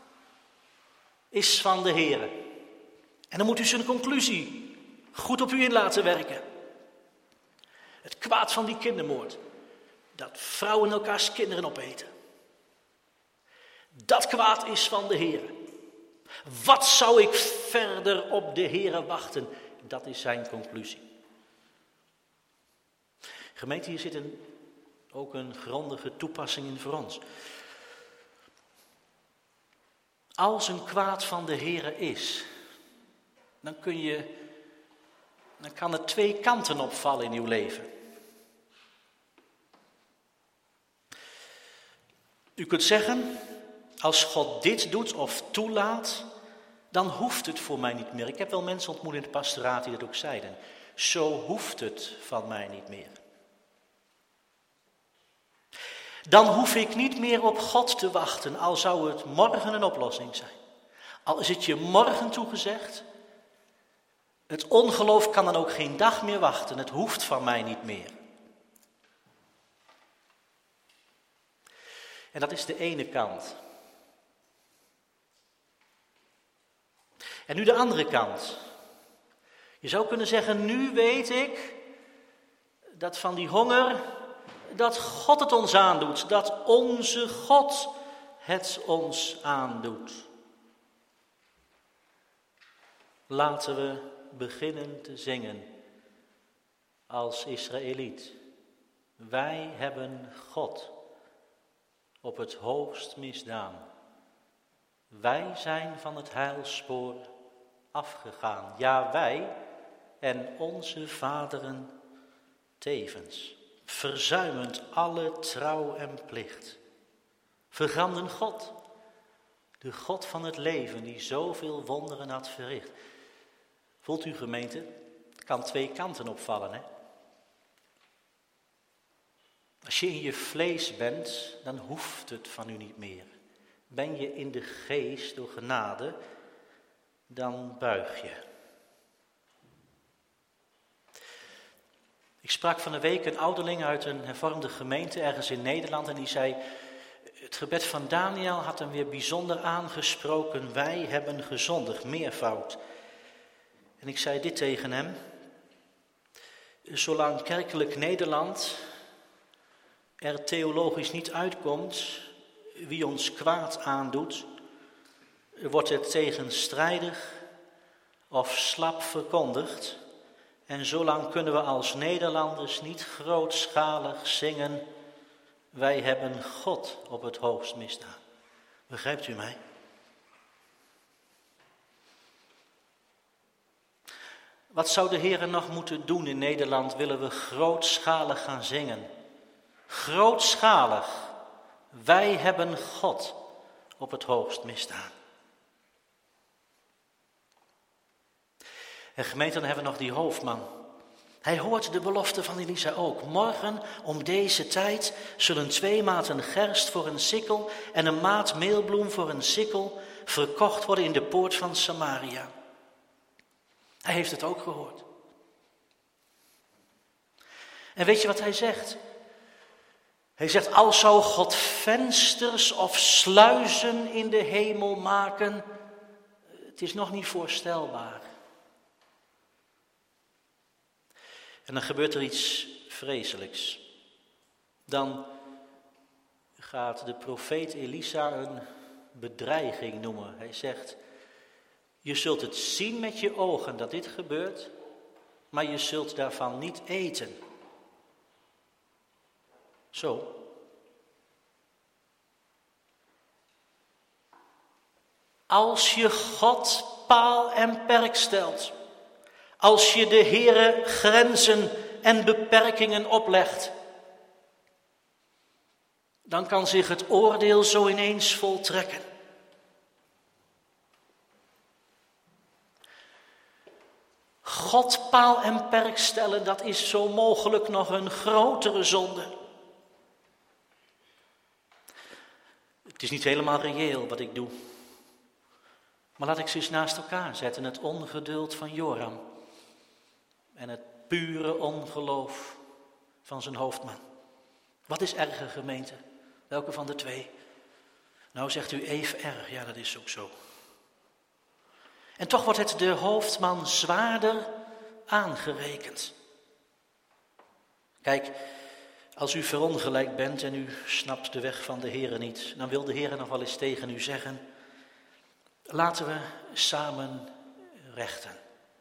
is van de Heere. En dan moet u zijn conclusie goed op u in laten werken. Het kwaad van die kindermoord. Dat vrouwen elkaars kinderen opeten. Dat kwaad is van de Heere. Wat zou ik verder op de Heere wachten? Dat is zijn conclusie. Gemeente, hier zit ook een grondige toepassing in voor ons. Als een kwaad van de Heere is, dan kan er 2 kanten opvallen in uw leven. U kunt zeggen, als God dit doet of toelaat, dan hoeft het voor mij niet meer. Ik heb wel mensen ontmoet in het pastoraat die dat ook zeiden. Zo hoeft het van mij niet meer. Dan hoef ik niet meer op God te wachten, al zou het morgen een oplossing zijn. Al is het je morgen toegezegd, het ongeloof kan dan ook geen dag meer wachten. Het hoeft van mij niet meer. En dat is de ene kant. En nu de andere kant. Je zou kunnen zeggen, nu weet ik dat van die honger, dat God het ons aandoet. Dat onze God het ons aandoet. Laten we beginnen te zingen als Israëliet. Wij hebben God op het hoogst misdaan. Wij zijn van het heilspoor afgegaan. Ja, wij en onze vaderen tevens. Verzuimend alle trouw en plicht. Vergramden God, de God van het leven die zoveel wonderen had verricht. Voelt u, gemeente, het kan twee kanten opvallen, hè? Als je in je vlees bent, dan hoeft het van u niet meer. Ben je in de geest door genade, dan buig je. Ik sprak van de week een ouderling uit een hervormde gemeente ergens in Nederland en die zei, het gebed van Daniel had hem weer bijzonder aangesproken. Wij hebben gezondigd, meervoud. En ik zei dit tegen hem, zolang kerkelijk Nederland er theologisch niet uitkomt, wie ons kwaad aandoet, wordt het tegenstrijdig of slap verkondigd. En zolang kunnen we als Nederlanders niet grootschalig zingen, wij hebben God op het hoogst misdaan. Begrijpt u mij? Wat zou de Heer nog moeten doen in Nederland, willen we grootschalig gaan zingen? Grootschalig, wij hebben God op het hoogst misdaan. En gemeente, dan hebben we nog die hoofdman. Hij hoort de belofte van Elisa ook. Morgen om deze tijd zullen 2 maten gerst voor een sikkel en een maat meelbloem voor een sikkel verkocht worden in de poort van Samaria. Hij heeft het ook gehoord. En weet je wat hij zegt? Hij zegt, als zou God vensters of sluizen in de hemel maken, het is nog niet voorstelbaar. En dan gebeurt er iets vreselijks. Dan gaat de profeet Elisa een bedreiging noemen. Hij zegt, je zult het zien met je ogen dat dit gebeurt, maar je zult daarvan niet eten. Zo. Als je God paal en perk stelt, als je de Heere grenzen en beperkingen oplegt, dan kan zich het oordeel zo ineens voltrekken. God paal en perk stellen, dat is zo mogelijk nog een grotere zonde. Het is niet helemaal reëel wat ik doe. Maar laat ik ze eens naast elkaar zetten. Het ongeduld van Joram en het pure ongeloof van zijn hoofdman. Wat is erger, gemeente? Welke van de twee? Nou, zegt u even erg. Ja, dat is ook zo. En toch wordt het de hoofdman zwaarder aangerekend. Kijk, als u verongelijkt bent en u snapt de weg van de Heere niet, dan wil de Heere nog wel eens tegen u zeggen, laten we samen rechten.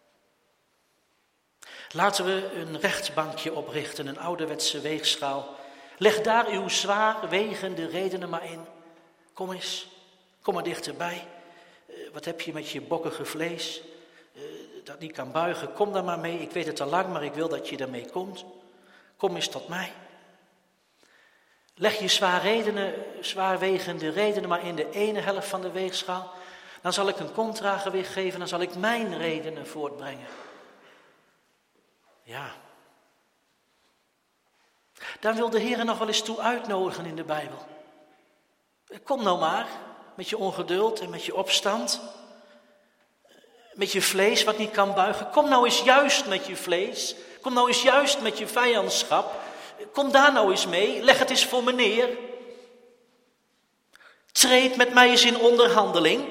Laten we een rechtbankje oprichten, een ouderwetse weegschaal. Leg daar uw zwaar wegende redenen maar in. Kom eens, kom maar dichterbij. Wat heb je met je bokkige vlees dat niet kan buigen? Kom daar maar mee, ik weet het al lang, maar ik wil dat je daarmee komt. Kom eens tot mij. Leg je zwaarwegende redenen maar in de ene helft van de weegschaal. Dan zal ik een contragewicht geven, dan zal ik mijn redenen voortbrengen. Ja. Daar wil de Heer nog wel eens toe uitnodigen in de Bijbel. Kom nou maar met je ongeduld en met je opstand. met je vlees wat niet kan buigen. Kom nou eens juist met je vlees. Kom nou eens juist met je vijandschap. Kom daar nou eens mee. Leg het eens voor me neer. Treed met mij eens in onderhandeling.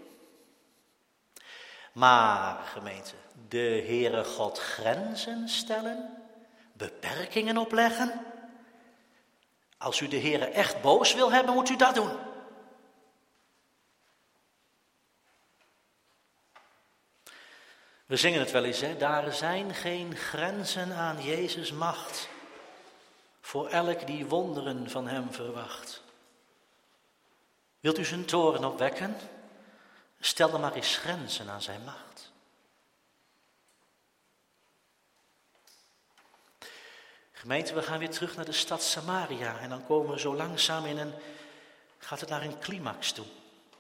Maar, gemeente, de Heere God grenzen stellen, beperkingen opleggen. Als u de Heere echt boos wil hebben, moet u dat doen. We zingen het wel eens, hè? Daar zijn geen grenzen aan Jezus' macht, voor elk die wonderen van hem verwacht. Wilt u zijn toorn opwekken? Stel dan maar eens grenzen aan zijn macht. Gemeente, we gaan weer terug naar de stad Samaria en dan komen we zo langzaam gaat het naar een climax toe.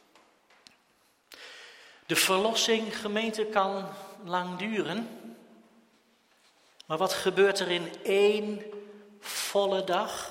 De verlossing, gemeente, kan lang duren. Maar wat gebeurt er in 1 volle dag?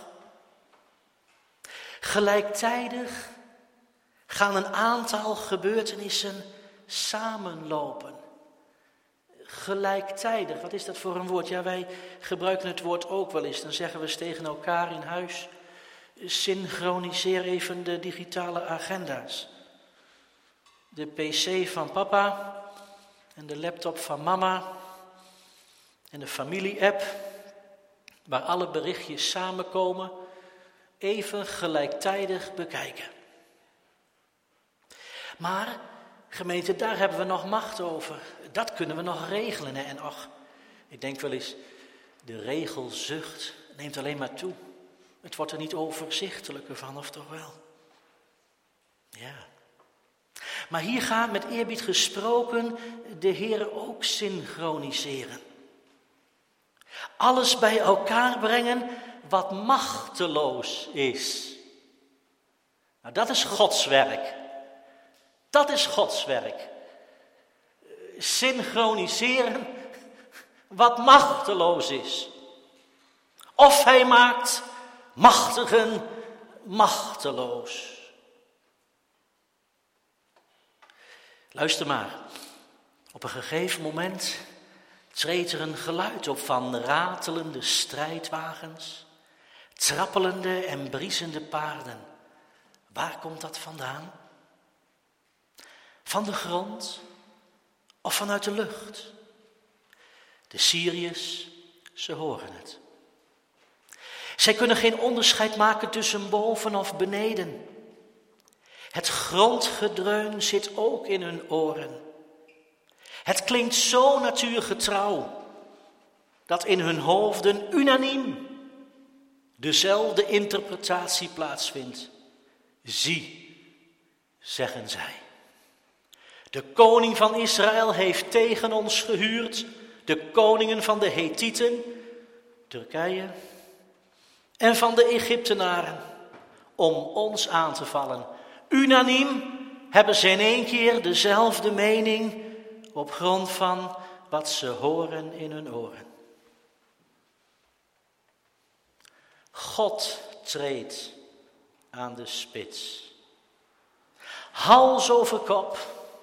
Gelijktijdig gaan een aantal gebeurtenissen samenlopen. Gelijktijdig, wat is dat voor een woord? Ja, wij gebruiken het woord ook wel eens. Dan zeggen we eens tegen elkaar in huis: synchroniseer even de digitale agenda's. De pc van papa en de laptop van mama en de familie-app, waar alle berichtjes samenkomen, even gelijktijdig bekijken. Maar, gemeente, daar hebben we nog macht over. Dat kunnen we nog regelen. Hè? En ach, ik denk wel eens, de regelzucht neemt alleen maar toe. Het wordt er niet overzichtelijker van, of toch wel? Ja. Maar hier gaat met eerbied gesproken de Heer ook synchroniseren. Alles bij elkaar brengen wat machteloos is. Nou, dat is Gods werk. Dat is Gods werk. Synchroniseren wat machteloos is. Of hij maakt machtigen machteloos. Luister maar. Op een gegeven moment treedt er een geluid op van ratelende strijdwagens, trappelende en briesende paarden. Waar komt dat vandaan? Van de grond of vanuit de lucht? De Syriërs, ze horen het. Zij kunnen geen onderscheid maken tussen boven of beneden. Het grondgedreun zit ook in hun oren. Het klinkt zo natuurgetrouw dat in hun hoofden unaniem dezelfde interpretatie plaatsvindt. Zie, zeggen zij. De koning van Israël heeft tegen ons gehuurd de koningen van de Hethieten, Turkije, en van de Egyptenaren om ons aan te vallen. Unaniem hebben ze in één keer dezelfde mening op grond van wat ze horen in hun oren. God treedt aan de spits. Hals over kop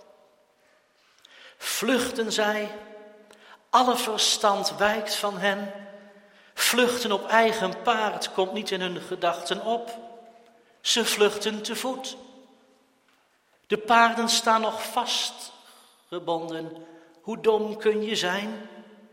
vluchten zij, alle verstand wijkt van hen. Vluchten op eigen paard komt niet in hun gedachten op. Ze vluchten te voet. De paarden staan nog vastgebonden. Hoe dom kun je zijn?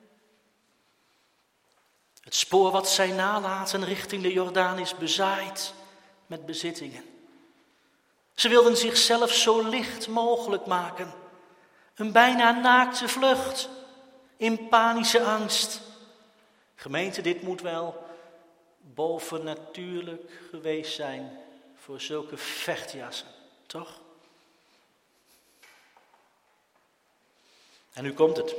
Het spoor wat zij nalaten richting de Jordaan is bezaaid met bezittingen. Ze wilden zichzelf zo licht mogelijk maken. Een bijna naakte vlucht in panische angst. Gemeente, dit moet wel bovennatuurlijk geweest zijn voor zulke vechtjassen, toch? En nu komt het.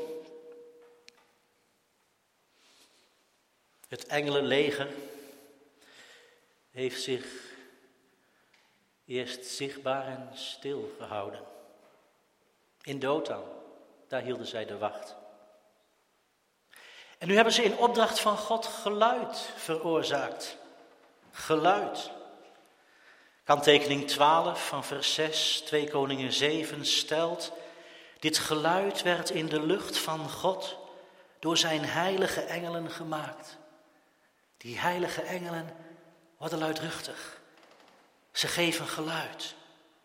Het engelenleger heeft zich eerst zichtbaar en stil gehouden. In Dothan, daar hielden zij de wacht. En nu hebben ze in opdracht van God geluid veroorzaakt. Geluid. Kanttekening 12 van vers 6, 2 Koningen 7 stelt: Dit geluid werd in de lucht van God door zijn heilige engelen gemaakt. Die heilige engelen worden luidruchtig. Ze geven geluid.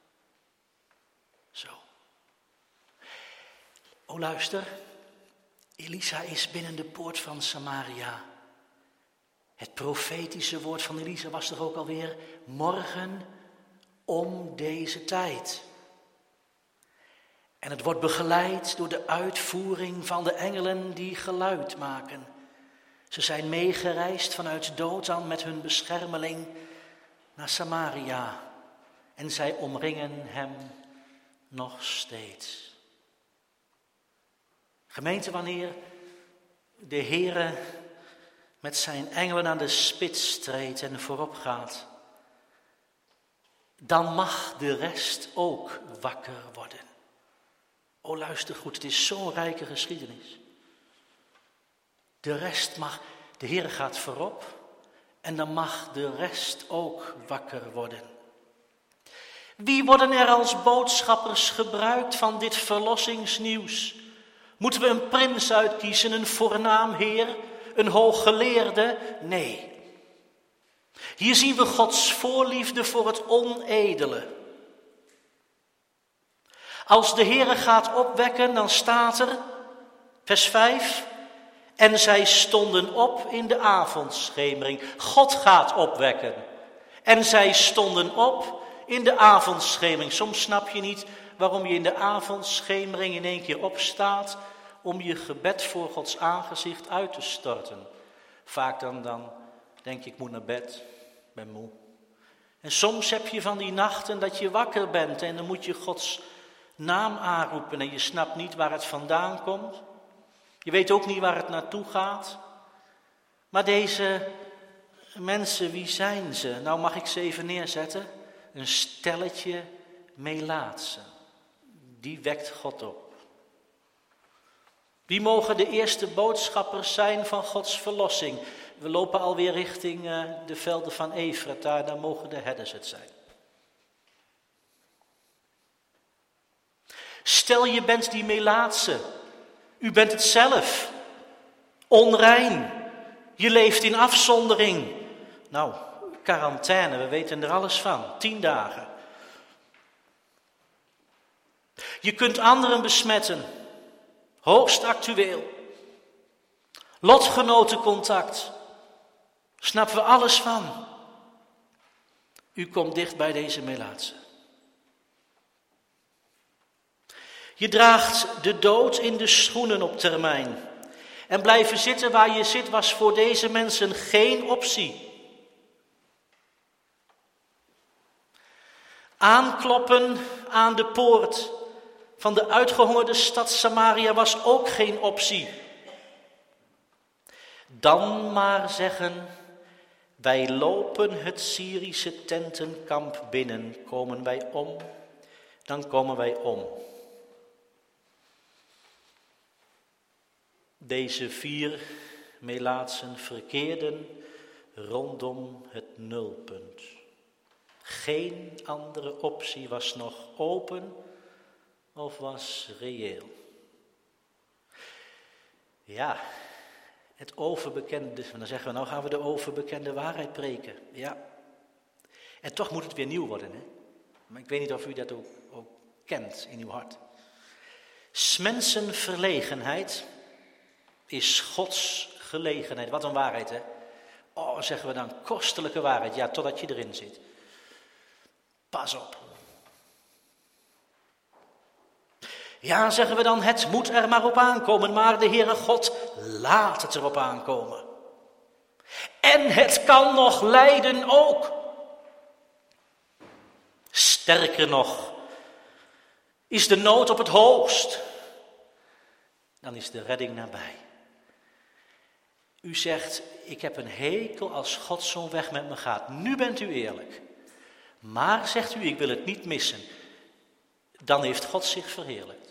Zo. O luister, Elisa is binnen de poort van Samaria. Het profetische woord van Elisa was toch ook alweer morgen om deze tijd. En het wordt begeleid door de uitvoering van de engelen die geluid maken. Ze zijn meegereisd vanuit Dothan met hun beschermeling naar Samaria. En zij omringen hem nog steeds. Gemeente, wanneer de Heere met zijn engelen aan de spits treedt en voorop gaat, dan mag de rest ook wakker worden. O, luister goed, het is zo'n rijke geschiedenis. De rest mag, de Heere gaat voorop en dan mag de rest ook wakker worden. Wie worden er als boodschappers gebruikt van dit verlossingsnieuws? Moeten we een prins uitkiezen, een voornaam heer, een hooggeleerde? Nee. Hier zien we Gods voorliefde voor het onedele. Als de Heere gaat opwekken, dan staat er, vers 5, en zij stonden op in de avondschemering. God gaat opwekken. En zij stonden op in de avondschemering. Soms snap je niet waarom je in de avondschemering in één keer opstaat om je gebed voor Gods aangezicht uit te storten. Vaak dan denk je, ik moet naar bed, ben moe. En soms heb je van die nachten dat je wakker bent en dan moet je Gods naam aanroepen en je snapt niet waar het vandaan komt. Je weet ook niet waar het naartoe gaat. Maar deze mensen, wie zijn ze? Nou, mag ik ze even neerzetten? Een stelletje Melaatsen. Die wekt God op. Wie mogen de eerste boodschappers zijn van Gods verlossing? We lopen alweer richting de velden van Efrata, daar mogen de herders het zijn. Stel je bent die Melaatse. U bent het zelf. Onrein. Je leeft in afzondering. Nou, quarantaine, we weten er alles van. 10 dagen. Je kunt anderen besmetten. Hoogst actueel. Lotgenotencontact. Snappen we alles van. U komt dicht bij deze Melaatse. Je draagt de dood in de schoenen op termijn. En blijven zitten waar je zit was voor deze mensen geen optie. Aankloppen aan de poort van de uitgehongerde stad Samaria was ook geen optie. Dan maar zeggen, wij lopen het Syrische tentenkamp binnen. Komen wij om, dan komen wij om. Deze 4 Melaatsen verkeerden rondom het nulpunt. Geen andere optie was nog open of was reëel. Ja, het overbekende, dan zeggen we nou gaan we de overbekende waarheid preken. Ja, en toch moet het weer nieuw worden. Hè? Maar ik weet niet of u dat ook kent in uw hart. 's mensen verlegenheid is Gods gelegenheid. Wat een waarheid, hè? Oh, zeggen we dan, kostelijke waarheid. Ja, totdat je erin zit. Pas op. Ja, zeggen we dan, het moet er maar op aankomen, maar de Heere God laat het erop aankomen. En het kan nog lijden ook. Sterker nog, is de nood op het hoogst, dan is de redding nabij. U zegt, ik heb een hekel als God zo'n weg met me gaat. Nu bent u eerlijk. Maar, zegt u, ik wil het niet missen. Dan heeft God zich verheerlijkt.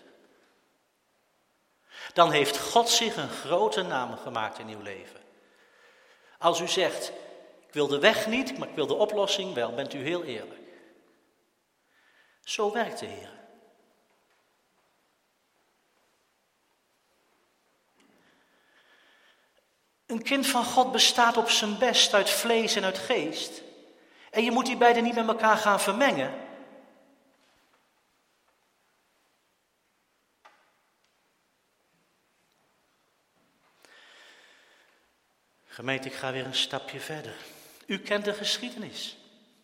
Dan heeft God zich een grote naam gemaakt in uw leven. Als u zegt, ik wil de weg niet, maar ik wil de oplossing wel, bent u heel eerlijk. Zo werkt de Heer. Een kind van God bestaat op zijn best uit vlees en uit geest. En je moet die beiden niet met elkaar gaan vermengen. Gemeente, ik ga weer een stapje verder. U kent de geschiedenis.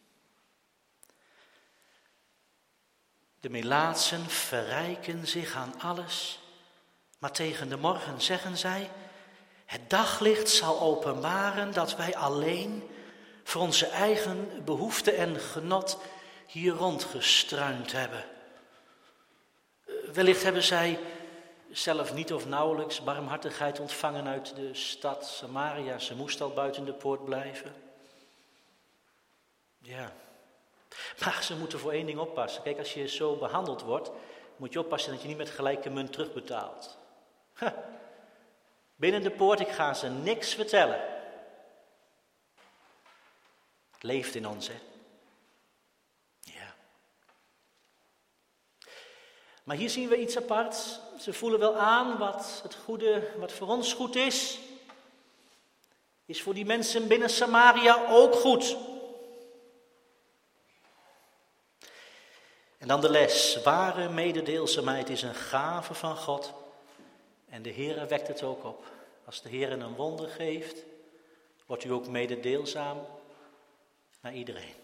De Melaatsen verrijken zich aan alles, maar tegen de morgen zeggen zij: het daglicht zal openbaren dat wij alleen voor onze eigen behoefte en genot hier rondgestruind hebben. Wellicht hebben zij zelf niet of nauwelijks barmhartigheid ontvangen uit de stad Samaria. Ze moest al buiten de poort blijven. Ja, maar ze moeten voor één ding oppassen. Kijk, als je zo behandeld wordt, moet je oppassen dat je niet met gelijke munt terugbetaalt. Binnen de poort, ik ga ze niks vertellen. Het leeft in ons, hè. Ja. Maar hier zien we iets aparts. Ze voelen wel aan wat het goede, wat voor ons goed is voor die mensen binnen Samaria ook goed. En dan de les. Ware mededeelzaamheid is een gave van God. En de Heere wekt het ook op. Als de Heere een wonder geeft, wordt u ook mededeelzaam naar iedereen.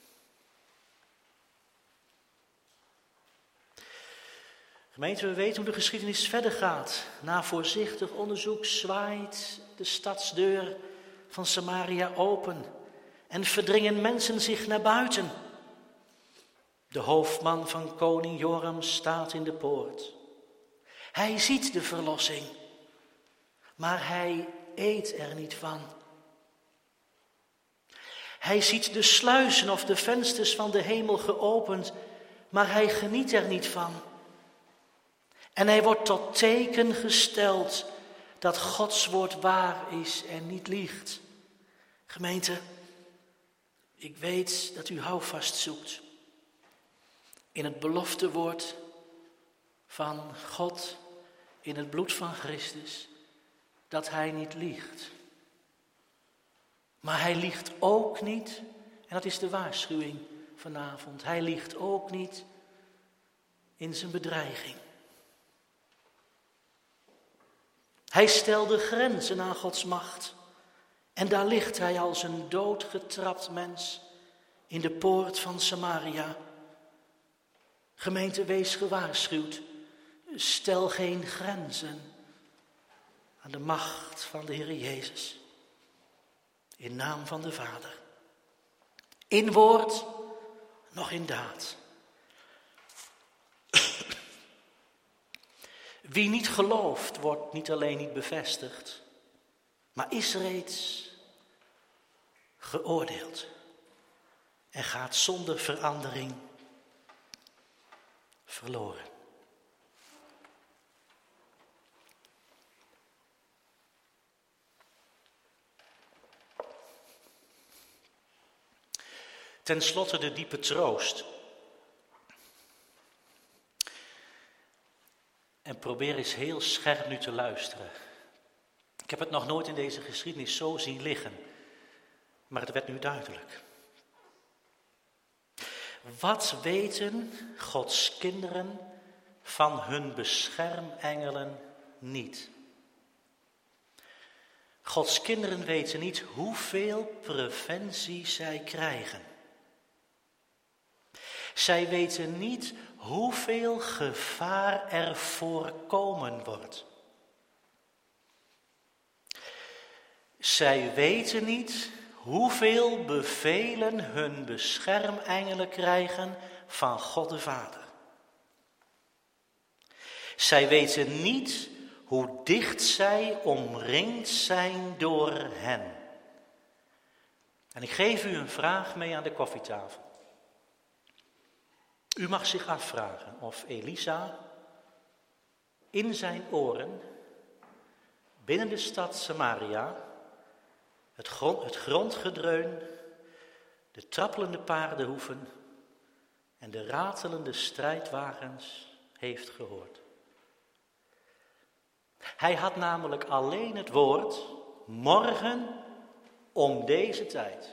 Gemeente, we weten hoe de geschiedenis verder gaat. Na voorzichtig onderzoek zwaait de stadsdeur van Samaria open en verdringen mensen zich naar buiten. De hoofdman van koning Joram staat in de poort. Hij ziet de verlossing, maar hij eet er niet van. Hij ziet de sluizen of de vensters van de hemel geopend, maar hij geniet er niet van. En hij wordt tot teken gesteld dat Gods woord waar is en niet liegt. Gemeente, ik weet dat u houvast zoekt in het beloftewoord van God, in het bloed van Christus, dat hij niet liegt. Maar hij liegt ook niet, en dat is de waarschuwing vanavond, hij liegt ook niet in zijn bedreiging. Hij stelde grenzen aan Gods macht. En daar ligt hij als een doodgetrapt mens in de poort van Samaria. Gemeente, wees gewaarschuwd. Stel geen grenzen aan de macht van de Heer Jezus. In naam van de Vader. In woord, nog in daad. Wie niet gelooft, wordt niet alleen niet bevestigd, maar is reeds geoordeeld en gaat zonder verandering verloren. Ten slotte de diepe troost. En probeer eens heel scherp nu te luisteren. Ik heb het nog nooit in deze geschiedenis zo zien liggen, maar het werd nu duidelijk. Wat weten Gods kinderen van hun beschermengelen niet? Gods kinderen weten niet hoeveel preventie zij krijgen. Zij weten niet hoeveel gevaar er voorkomen wordt. Zij weten niet hoeveel bevelen hun beschermengelen krijgen van God de Vader. Zij weten niet hoe dicht zij omringd zijn door hen. En ik geef u een vraag mee aan de koffietafel. U mag zich afvragen of Elisa in zijn oren binnen de stad Samaria het grondgedreun, de trappelende paardenhoeven en de ratelende strijdwagens heeft gehoord. Hij had namelijk alleen het woord, morgen om deze tijd.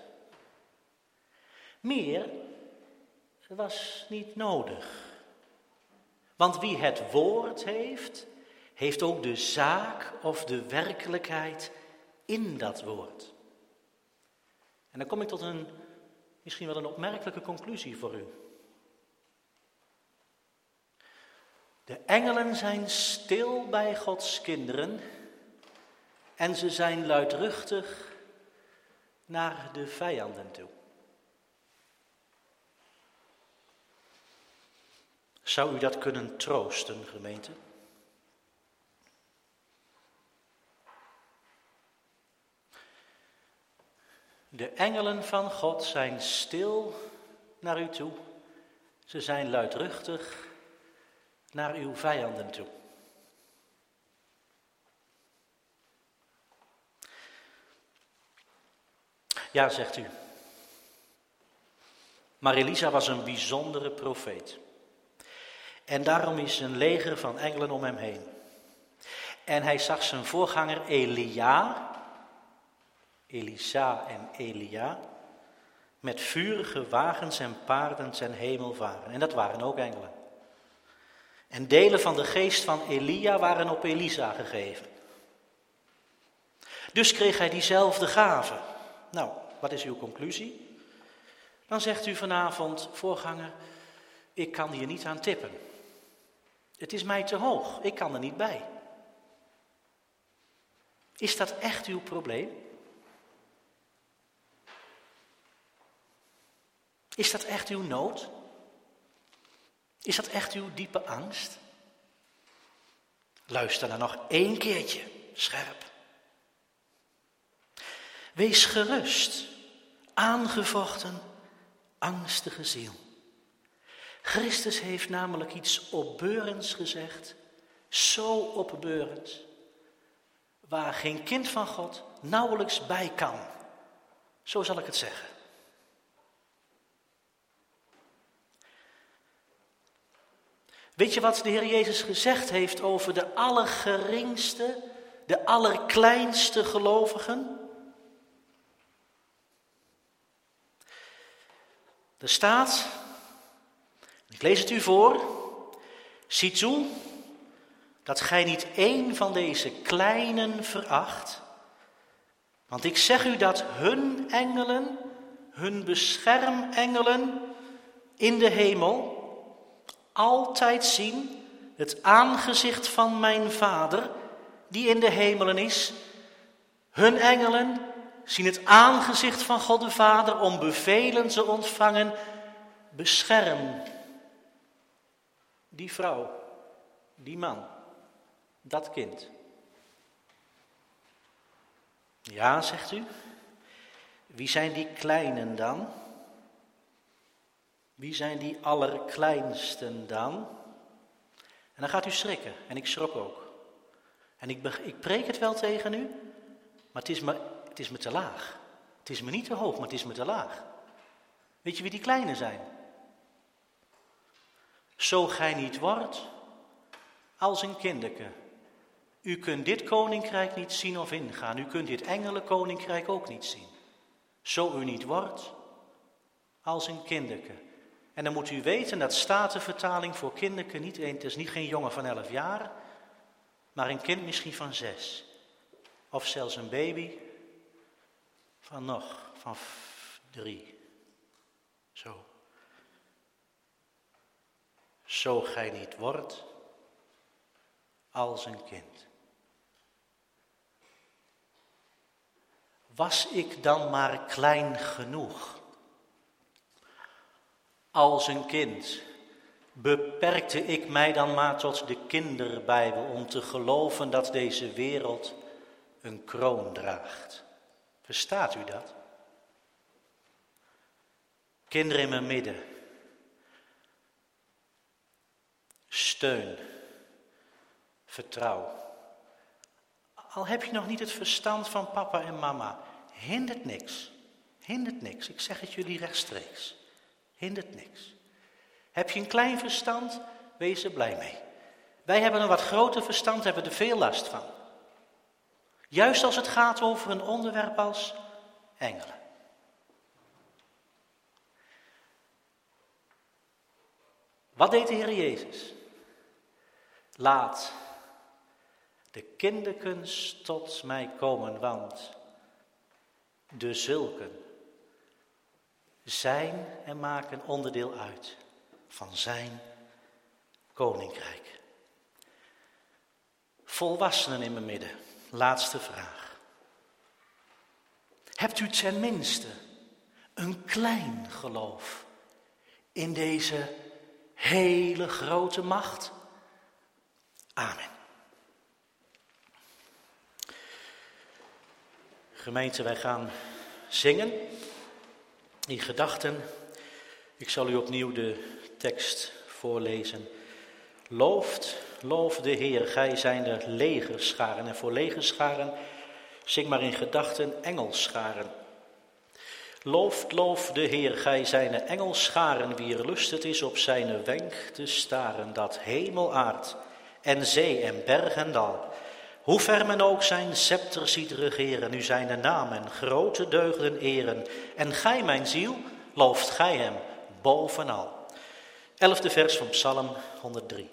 Meer was niet nodig. Want wie het woord heeft, heeft ook de zaak of de werkelijkheid in dat woord. En dan kom ik tot misschien wel een opmerkelijke conclusie voor u. De engelen zijn stil bij Gods kinderen en ze zijn luidruchtig naar de vijanden toe. Zou u dat kunnen troosten, gemeente? De engelen van God zijn stil naar u toe. Ze zijn luidruchtig naar uw vijanden toe. Ja, zegt u. Maar Elisa was een bijzondere profeet. En daarom is een leger van engelen om hem heen. En hij zag zijn voorganger Elisa en Elia, met vurige wagens en paarden ten hemel varen. En dat waren ook engelen. En delen van de geest van Elia waren op Elisa gegeven. Dus kreeg hij diezelfde gave. Nou, wat is uw conclusie? Dan zegt u vanavond, voorganger, ik kan hier niet aan tippen. Het is mij te hoog, ik kan er niet bij. Is dat echt uw probleem? Is dat echt uw nood? Is dat echt uw diepe angst? Luister dan nog 1 keertje, scherp. Wees gerust, aangevochten, angstige ziel. Christus heeft namelijk iets opbeurends gezegd, zo opbeurends, waar geen kind van God nauwelijks bij kan. Zo zal ik het zeggen. Weet je wat de Heer Jezus gezegd heeft over de allergeringste, de allerkleinste gelovigen? Er staat, ik lees het u voor, zie toe dat gij niet één van deze kleinen veracht, want ik zeg u dat hun engelen, hun beschermengelen in de hemel altijd zien het aangezicht van mijn Vader die in de hemelen is. Hun engelen zien het aangezicht van God de Vader om bevelen te ontvangen. Bescherm die vrouw, die man, dat kind. Ja, zegt u, wie zijn die kleinen dan? Wie zijn die allerkleinsten dan? En dan gaat u schrikken, en ik schrok ook. En ik preek het wel tegen u, maar het is me te laag. Het is me niet te hoog, maar het is me te laag. Weet je wie die kleine zijn? Zo gij niet wordt als een kinderke. U kunt dit koninkrijk niet zien of ingaan. U kunt dit engelenkoninkrijk ook niet zien. Zo u niet wordt als een kinderke. En dan moet u weten dat Statenvertaling voor kinderke niet, het is niet geen jongen van 11 jaar, maar een kind misschien van 6. Of zelfs een baby van 3. Zo. Zo gij niet wordt als een kind. Was ik dan maar klein genoeg? Als een kind beperkte ik mij dan maar tot de kinderbijbel om te geloven dat deze wereld een kroon draagt. Verstaat u dat? Kinderen in mijn midden. Steun. Vertrouw. Al heb je nog niet het verstand van papa en mama, hindert niks. Hindert niks. Ik zeg het jullie rechtstreeks. Hindert niks. Heb je een klein verstand, wees er blij mee. Wij hebben een wat groter verstand, hebben er veel last van. Juist als het gaat over een onderwerp als engelen. Wat deed de Heer Jezus? Laat de kinderkens tot mij komen, want de zulken zijn en maken onderdeel uit van zijn koninkrijk. Volwassenen in mijn midden, laatste vraag. Hebt u tenminste een klein geloof in deze hele grote macht? Amen. Gemeente, wij gaan zingen in gedachten. Ik zal u opnieuw de tekst voorlezen. Loof de Heer, gij zijnde legerscharen. En voor legerscharen, zing maar in gedachten engelscharen. Loof de Heer, gij zijne engelscharen, wier lust het is op zijne wenk te staren, dat hemel, aard en zee en berg en dal, hoe ver men ook zijn scepter ziet regeren, nu zijn de naam en grote deugden eren. En gij, mijn ziel, looft gij hem bovenal. 11e vers van Psalm 103.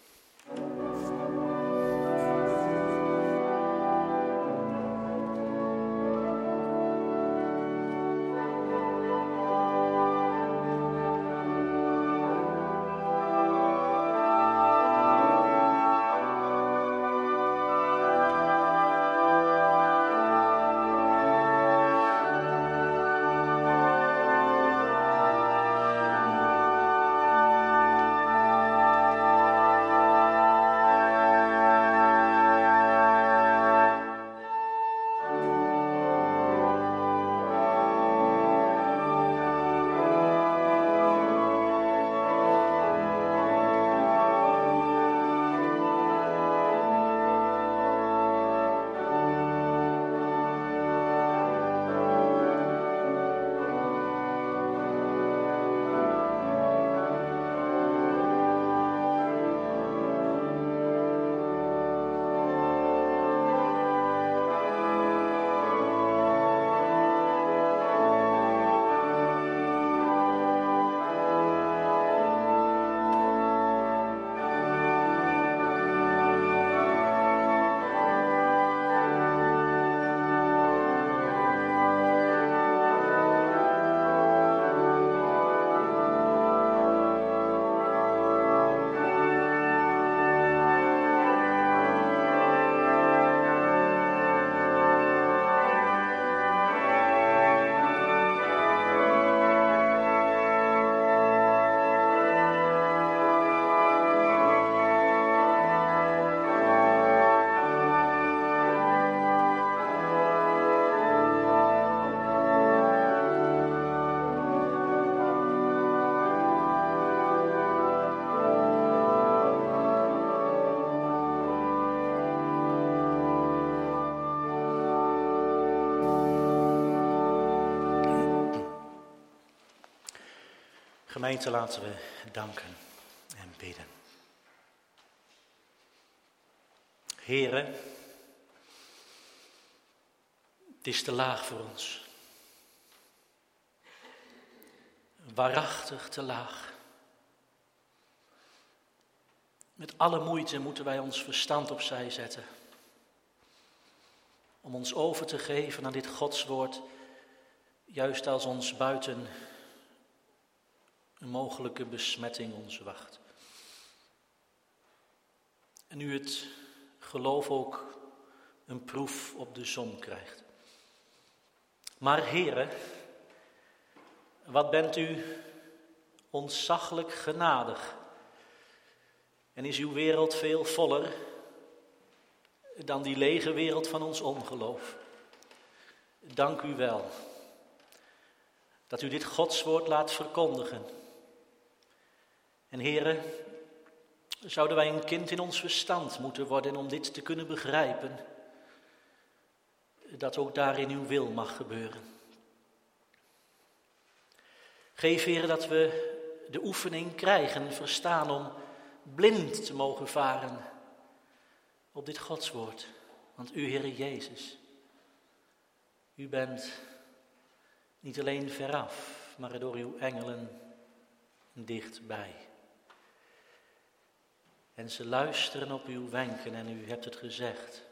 Gemeente, laten we danken en bidden. Heere, het is te laag voor ons. Waarachtig te laag. Met alle moeite moeten wij ons verstand opzij zetten. Om ons over te geven aan dit Godswoord, juist als ons buiten een mogelijke besmetting ons wacht. En nu het geloof ook een proef op de som krijgt. Maar Heere, wat bent u ontzaglijk genadig. En is uw wereld veel voller dan die lege wereld van ons ongeloof. Dank u wel dat u dit Godswoord laat verkondigen. En Heere, zouden wij een kind in ons verstand moeten worden om dit te kunnen begrijpen, dat ook daarin uw wil mag gebeuren. Geef, Heere, dat we de oefening krijgen, verstaan om blind te mogen varen op dit Godswoord. Want u, Heere Jezus, u bent niet alleen veraf, maar door uw engelen dichtbij. En ze luisteren op uw wenken en u hebt het gezegd.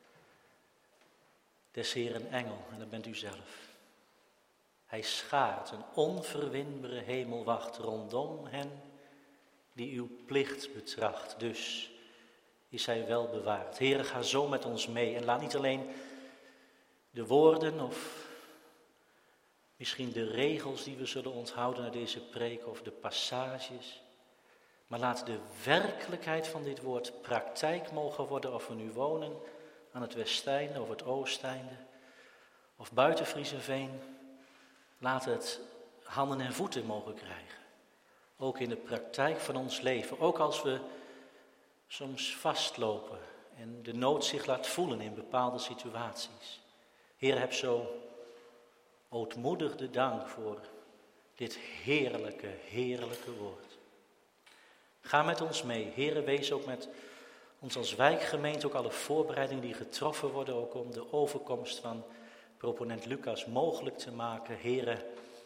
Des Heeren engel, en dat bent u zelf. Hij schaart een onverwinbare hemelwacht rondom hen die uw plicht betracht. Dus is hij wel bewaard. Heere, ga zo met ons mee en laat niet alleen de woorden of misschien de regels die we zullen onthouden uit deze preek of de passages, maar laat de werkelijkheid van dit woord praktijk mogen worden of we nu wonen aan het Westeinde of het Oosteinde of buiten Friezenveen. Laat het handen en voeten mogen krijgen. Ook in de praktijk van ons leven. Ook als we soms vastlopen en de nood zich laat voelen in bepaalde situaties. Heer, heb zo ootmoedig de dank voor dit heerlijke, heerlijke woord. Ga met ons mee. Heer, wees ook met ons als wijkgemeente, ook alle voorbereidingen die getroffen worden, ook om de overkomst van proponent Lucas mogelijk te maken. Heere,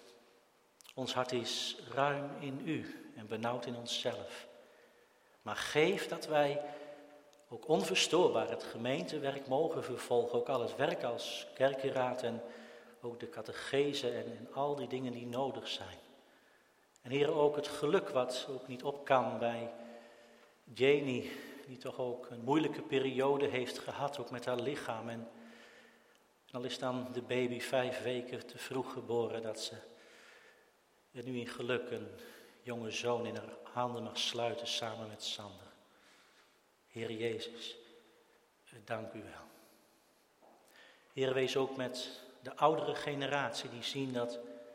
ons hart is ruim in u en benauwd in onszelf. Maar geef dat wij ook onverstoorbaar het gemeentewerk mogen vervolgen. Ook al het werk als kerkenraad en ook de catechese en al die dingen die nodig zijn. En Heere, ook het geluk wat ook niet op kan bij Jenny, die toch ook een moeilijke periode heeft gehad, ook met haar lichaam. En al is dan de baby 5 weken te vroeg geboren, dat ze nu in geluk een jonge zoon in haar handen mag sluiten samen met Sander. Heer Jezus, dank u wel. Heer, wees ook met de oudere generatie die zien dat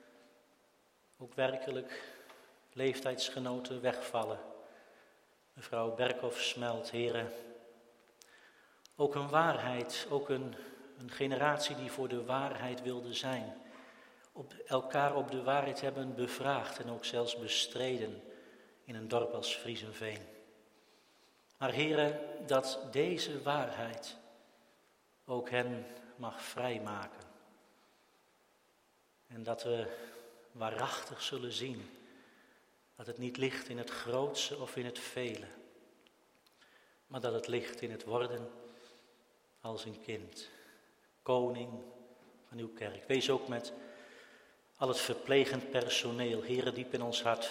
ook werkelijk leeftijdsgenoten wegvallen. Mevrouw Berkhoff-Smelt, Heer, ook een waarheid, ook een generatie die voor de waarheid wilde zijn. Elkaar op de waarheid hebben bevraagd en ook zelfs bestreden in een dorp als Friezenveen. Maar Heere, dat deze waarheid ook hen mag vrijmaken. En dat we waarachtig zullen zien dat het niet ligt in het grootste of in het vele, maar dat het ligt in het worden als een kind. Koning van uw kerk. Wees ook met al het verplegend personeel, Heere, diep in ons hart.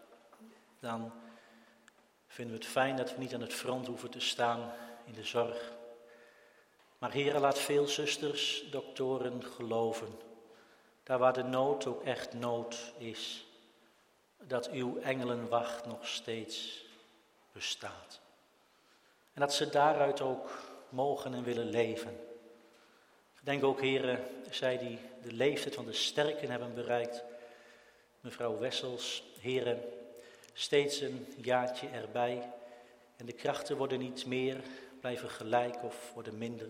Dan vinden we het fijn dat we niet aan het front hoeven te staan in de zorg. Maar Heere, laat veel zusters, doktoren geloven, daar waar de nood ook echt nood is, dat uw engelenwacht nog steeds bestaat. En dat ze daaruit ook mogen en willen leven. Denk ook, Heere, zij die de leeftijd van de sterken hebben bereikt, mevrouw Wessels, Heere, steeds een jaartje erbij. En de krachten worden niet meer, blijven gelijk of worden minder.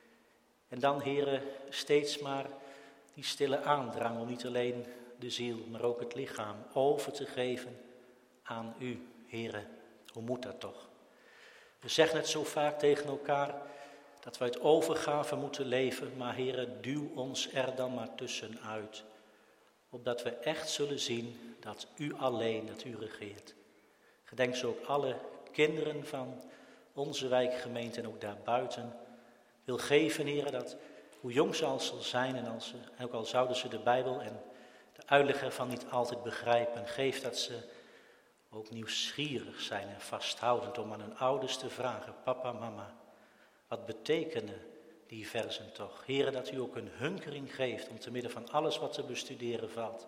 En dan, Heere, steeds maar die stille aandrang om niet alleen de ziel, maar ook het lichaam over te geven aan u, Heere. Hoe moet dat toch? We zeggen het zo vaak tegen elkaar, dat wij het overgave moeten leven, maar Heere, duw ons er dan maar tussenuit. Opdat we echt zullen zien dat u alleen, dat u regeert. Gedenk zo ook alle kinderen van onze wijkgemeente en ook daarbuiten. Wil geven, Heere, dat hoe jong ze al zal zijn en ook al zouden ze de Bijbel en de uitleg ervan niet altijd begrijpen. Geef dat ze ook nieuwsgierig zijn en vasthoudend om aan hun ouders te vragen, papa, mama. Wat betekenen die versen toch? Heere, dat u ook een hunkering geeft om te midden van alles wat te bestuderen valt.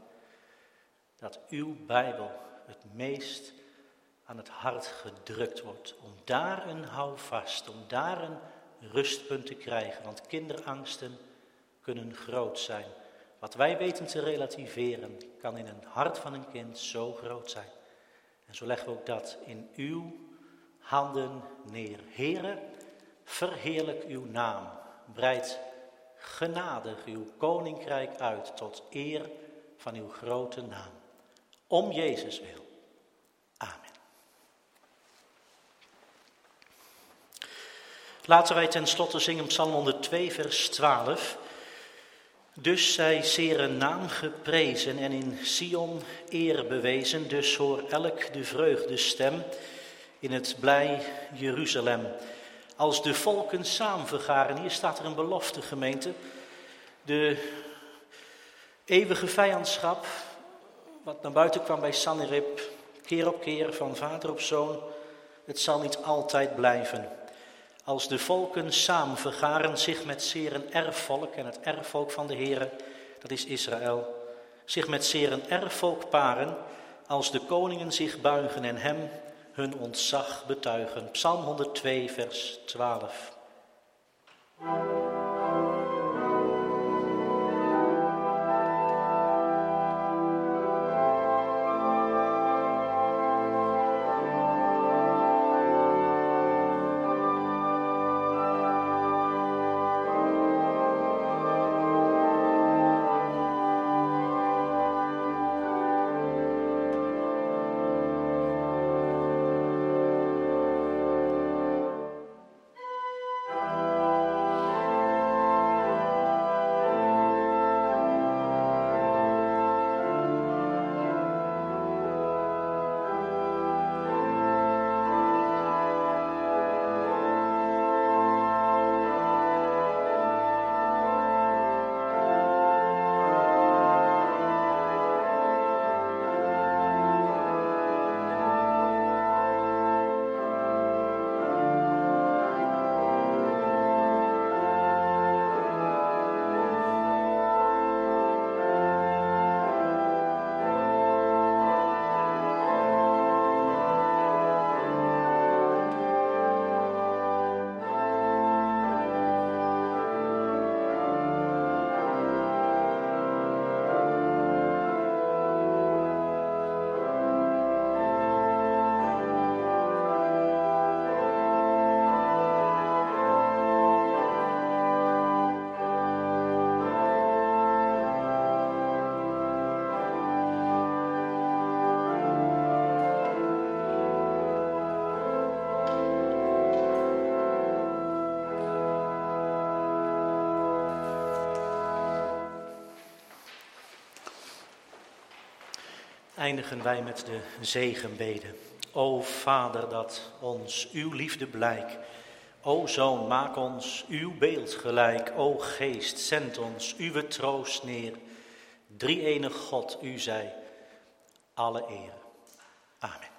Dat uw Bijbel het meest aan het hart gedrukt wordt. Om daar een houvast, om daar een rustpunt te krijgen. Want kinderangsten kunnen groot zijn. Wat wij weten te relativeren kan in een hart van een kind zo groot zijn. En zo leggen we ook dat in uw handen neer. Heere, verheerlijk uw naam, breid genadig uw koninkrijk uit tot eer van uw grote naam. Om Jezus wil. Amen. Laten wij ten slotte zingen Psalm 102, vers 12. Dus zij zeer naam geprezen en in Sion eer bewezen, dus hoor elk de vreugdestem in het blij Jeruzalem. Als de volken saamvergaren, hier staat er een belofte, gemeente. De eeuwige vijandschap, wat naar buiten kwam bij Sanherib, keer op keer, van vader op zoon, het zal niet altijd blijven. Als de volken saamvergaren, zich met zeer een erfvolk, en het erfvolk van de Heere, dat is Israël, zich met zeer een erfvolk paren, als de koningen zich buigen en hem hun ontzag betuigen. Psalm 102, vers 12. Eindigen wij met de zegenbede. O Vader, dat ons uw liefde blijk. O Zoon, maak ons uw beeld gelijk. O Geest, zend ons uw troost neer. Drie-enige God, u zij alle eer. Amen.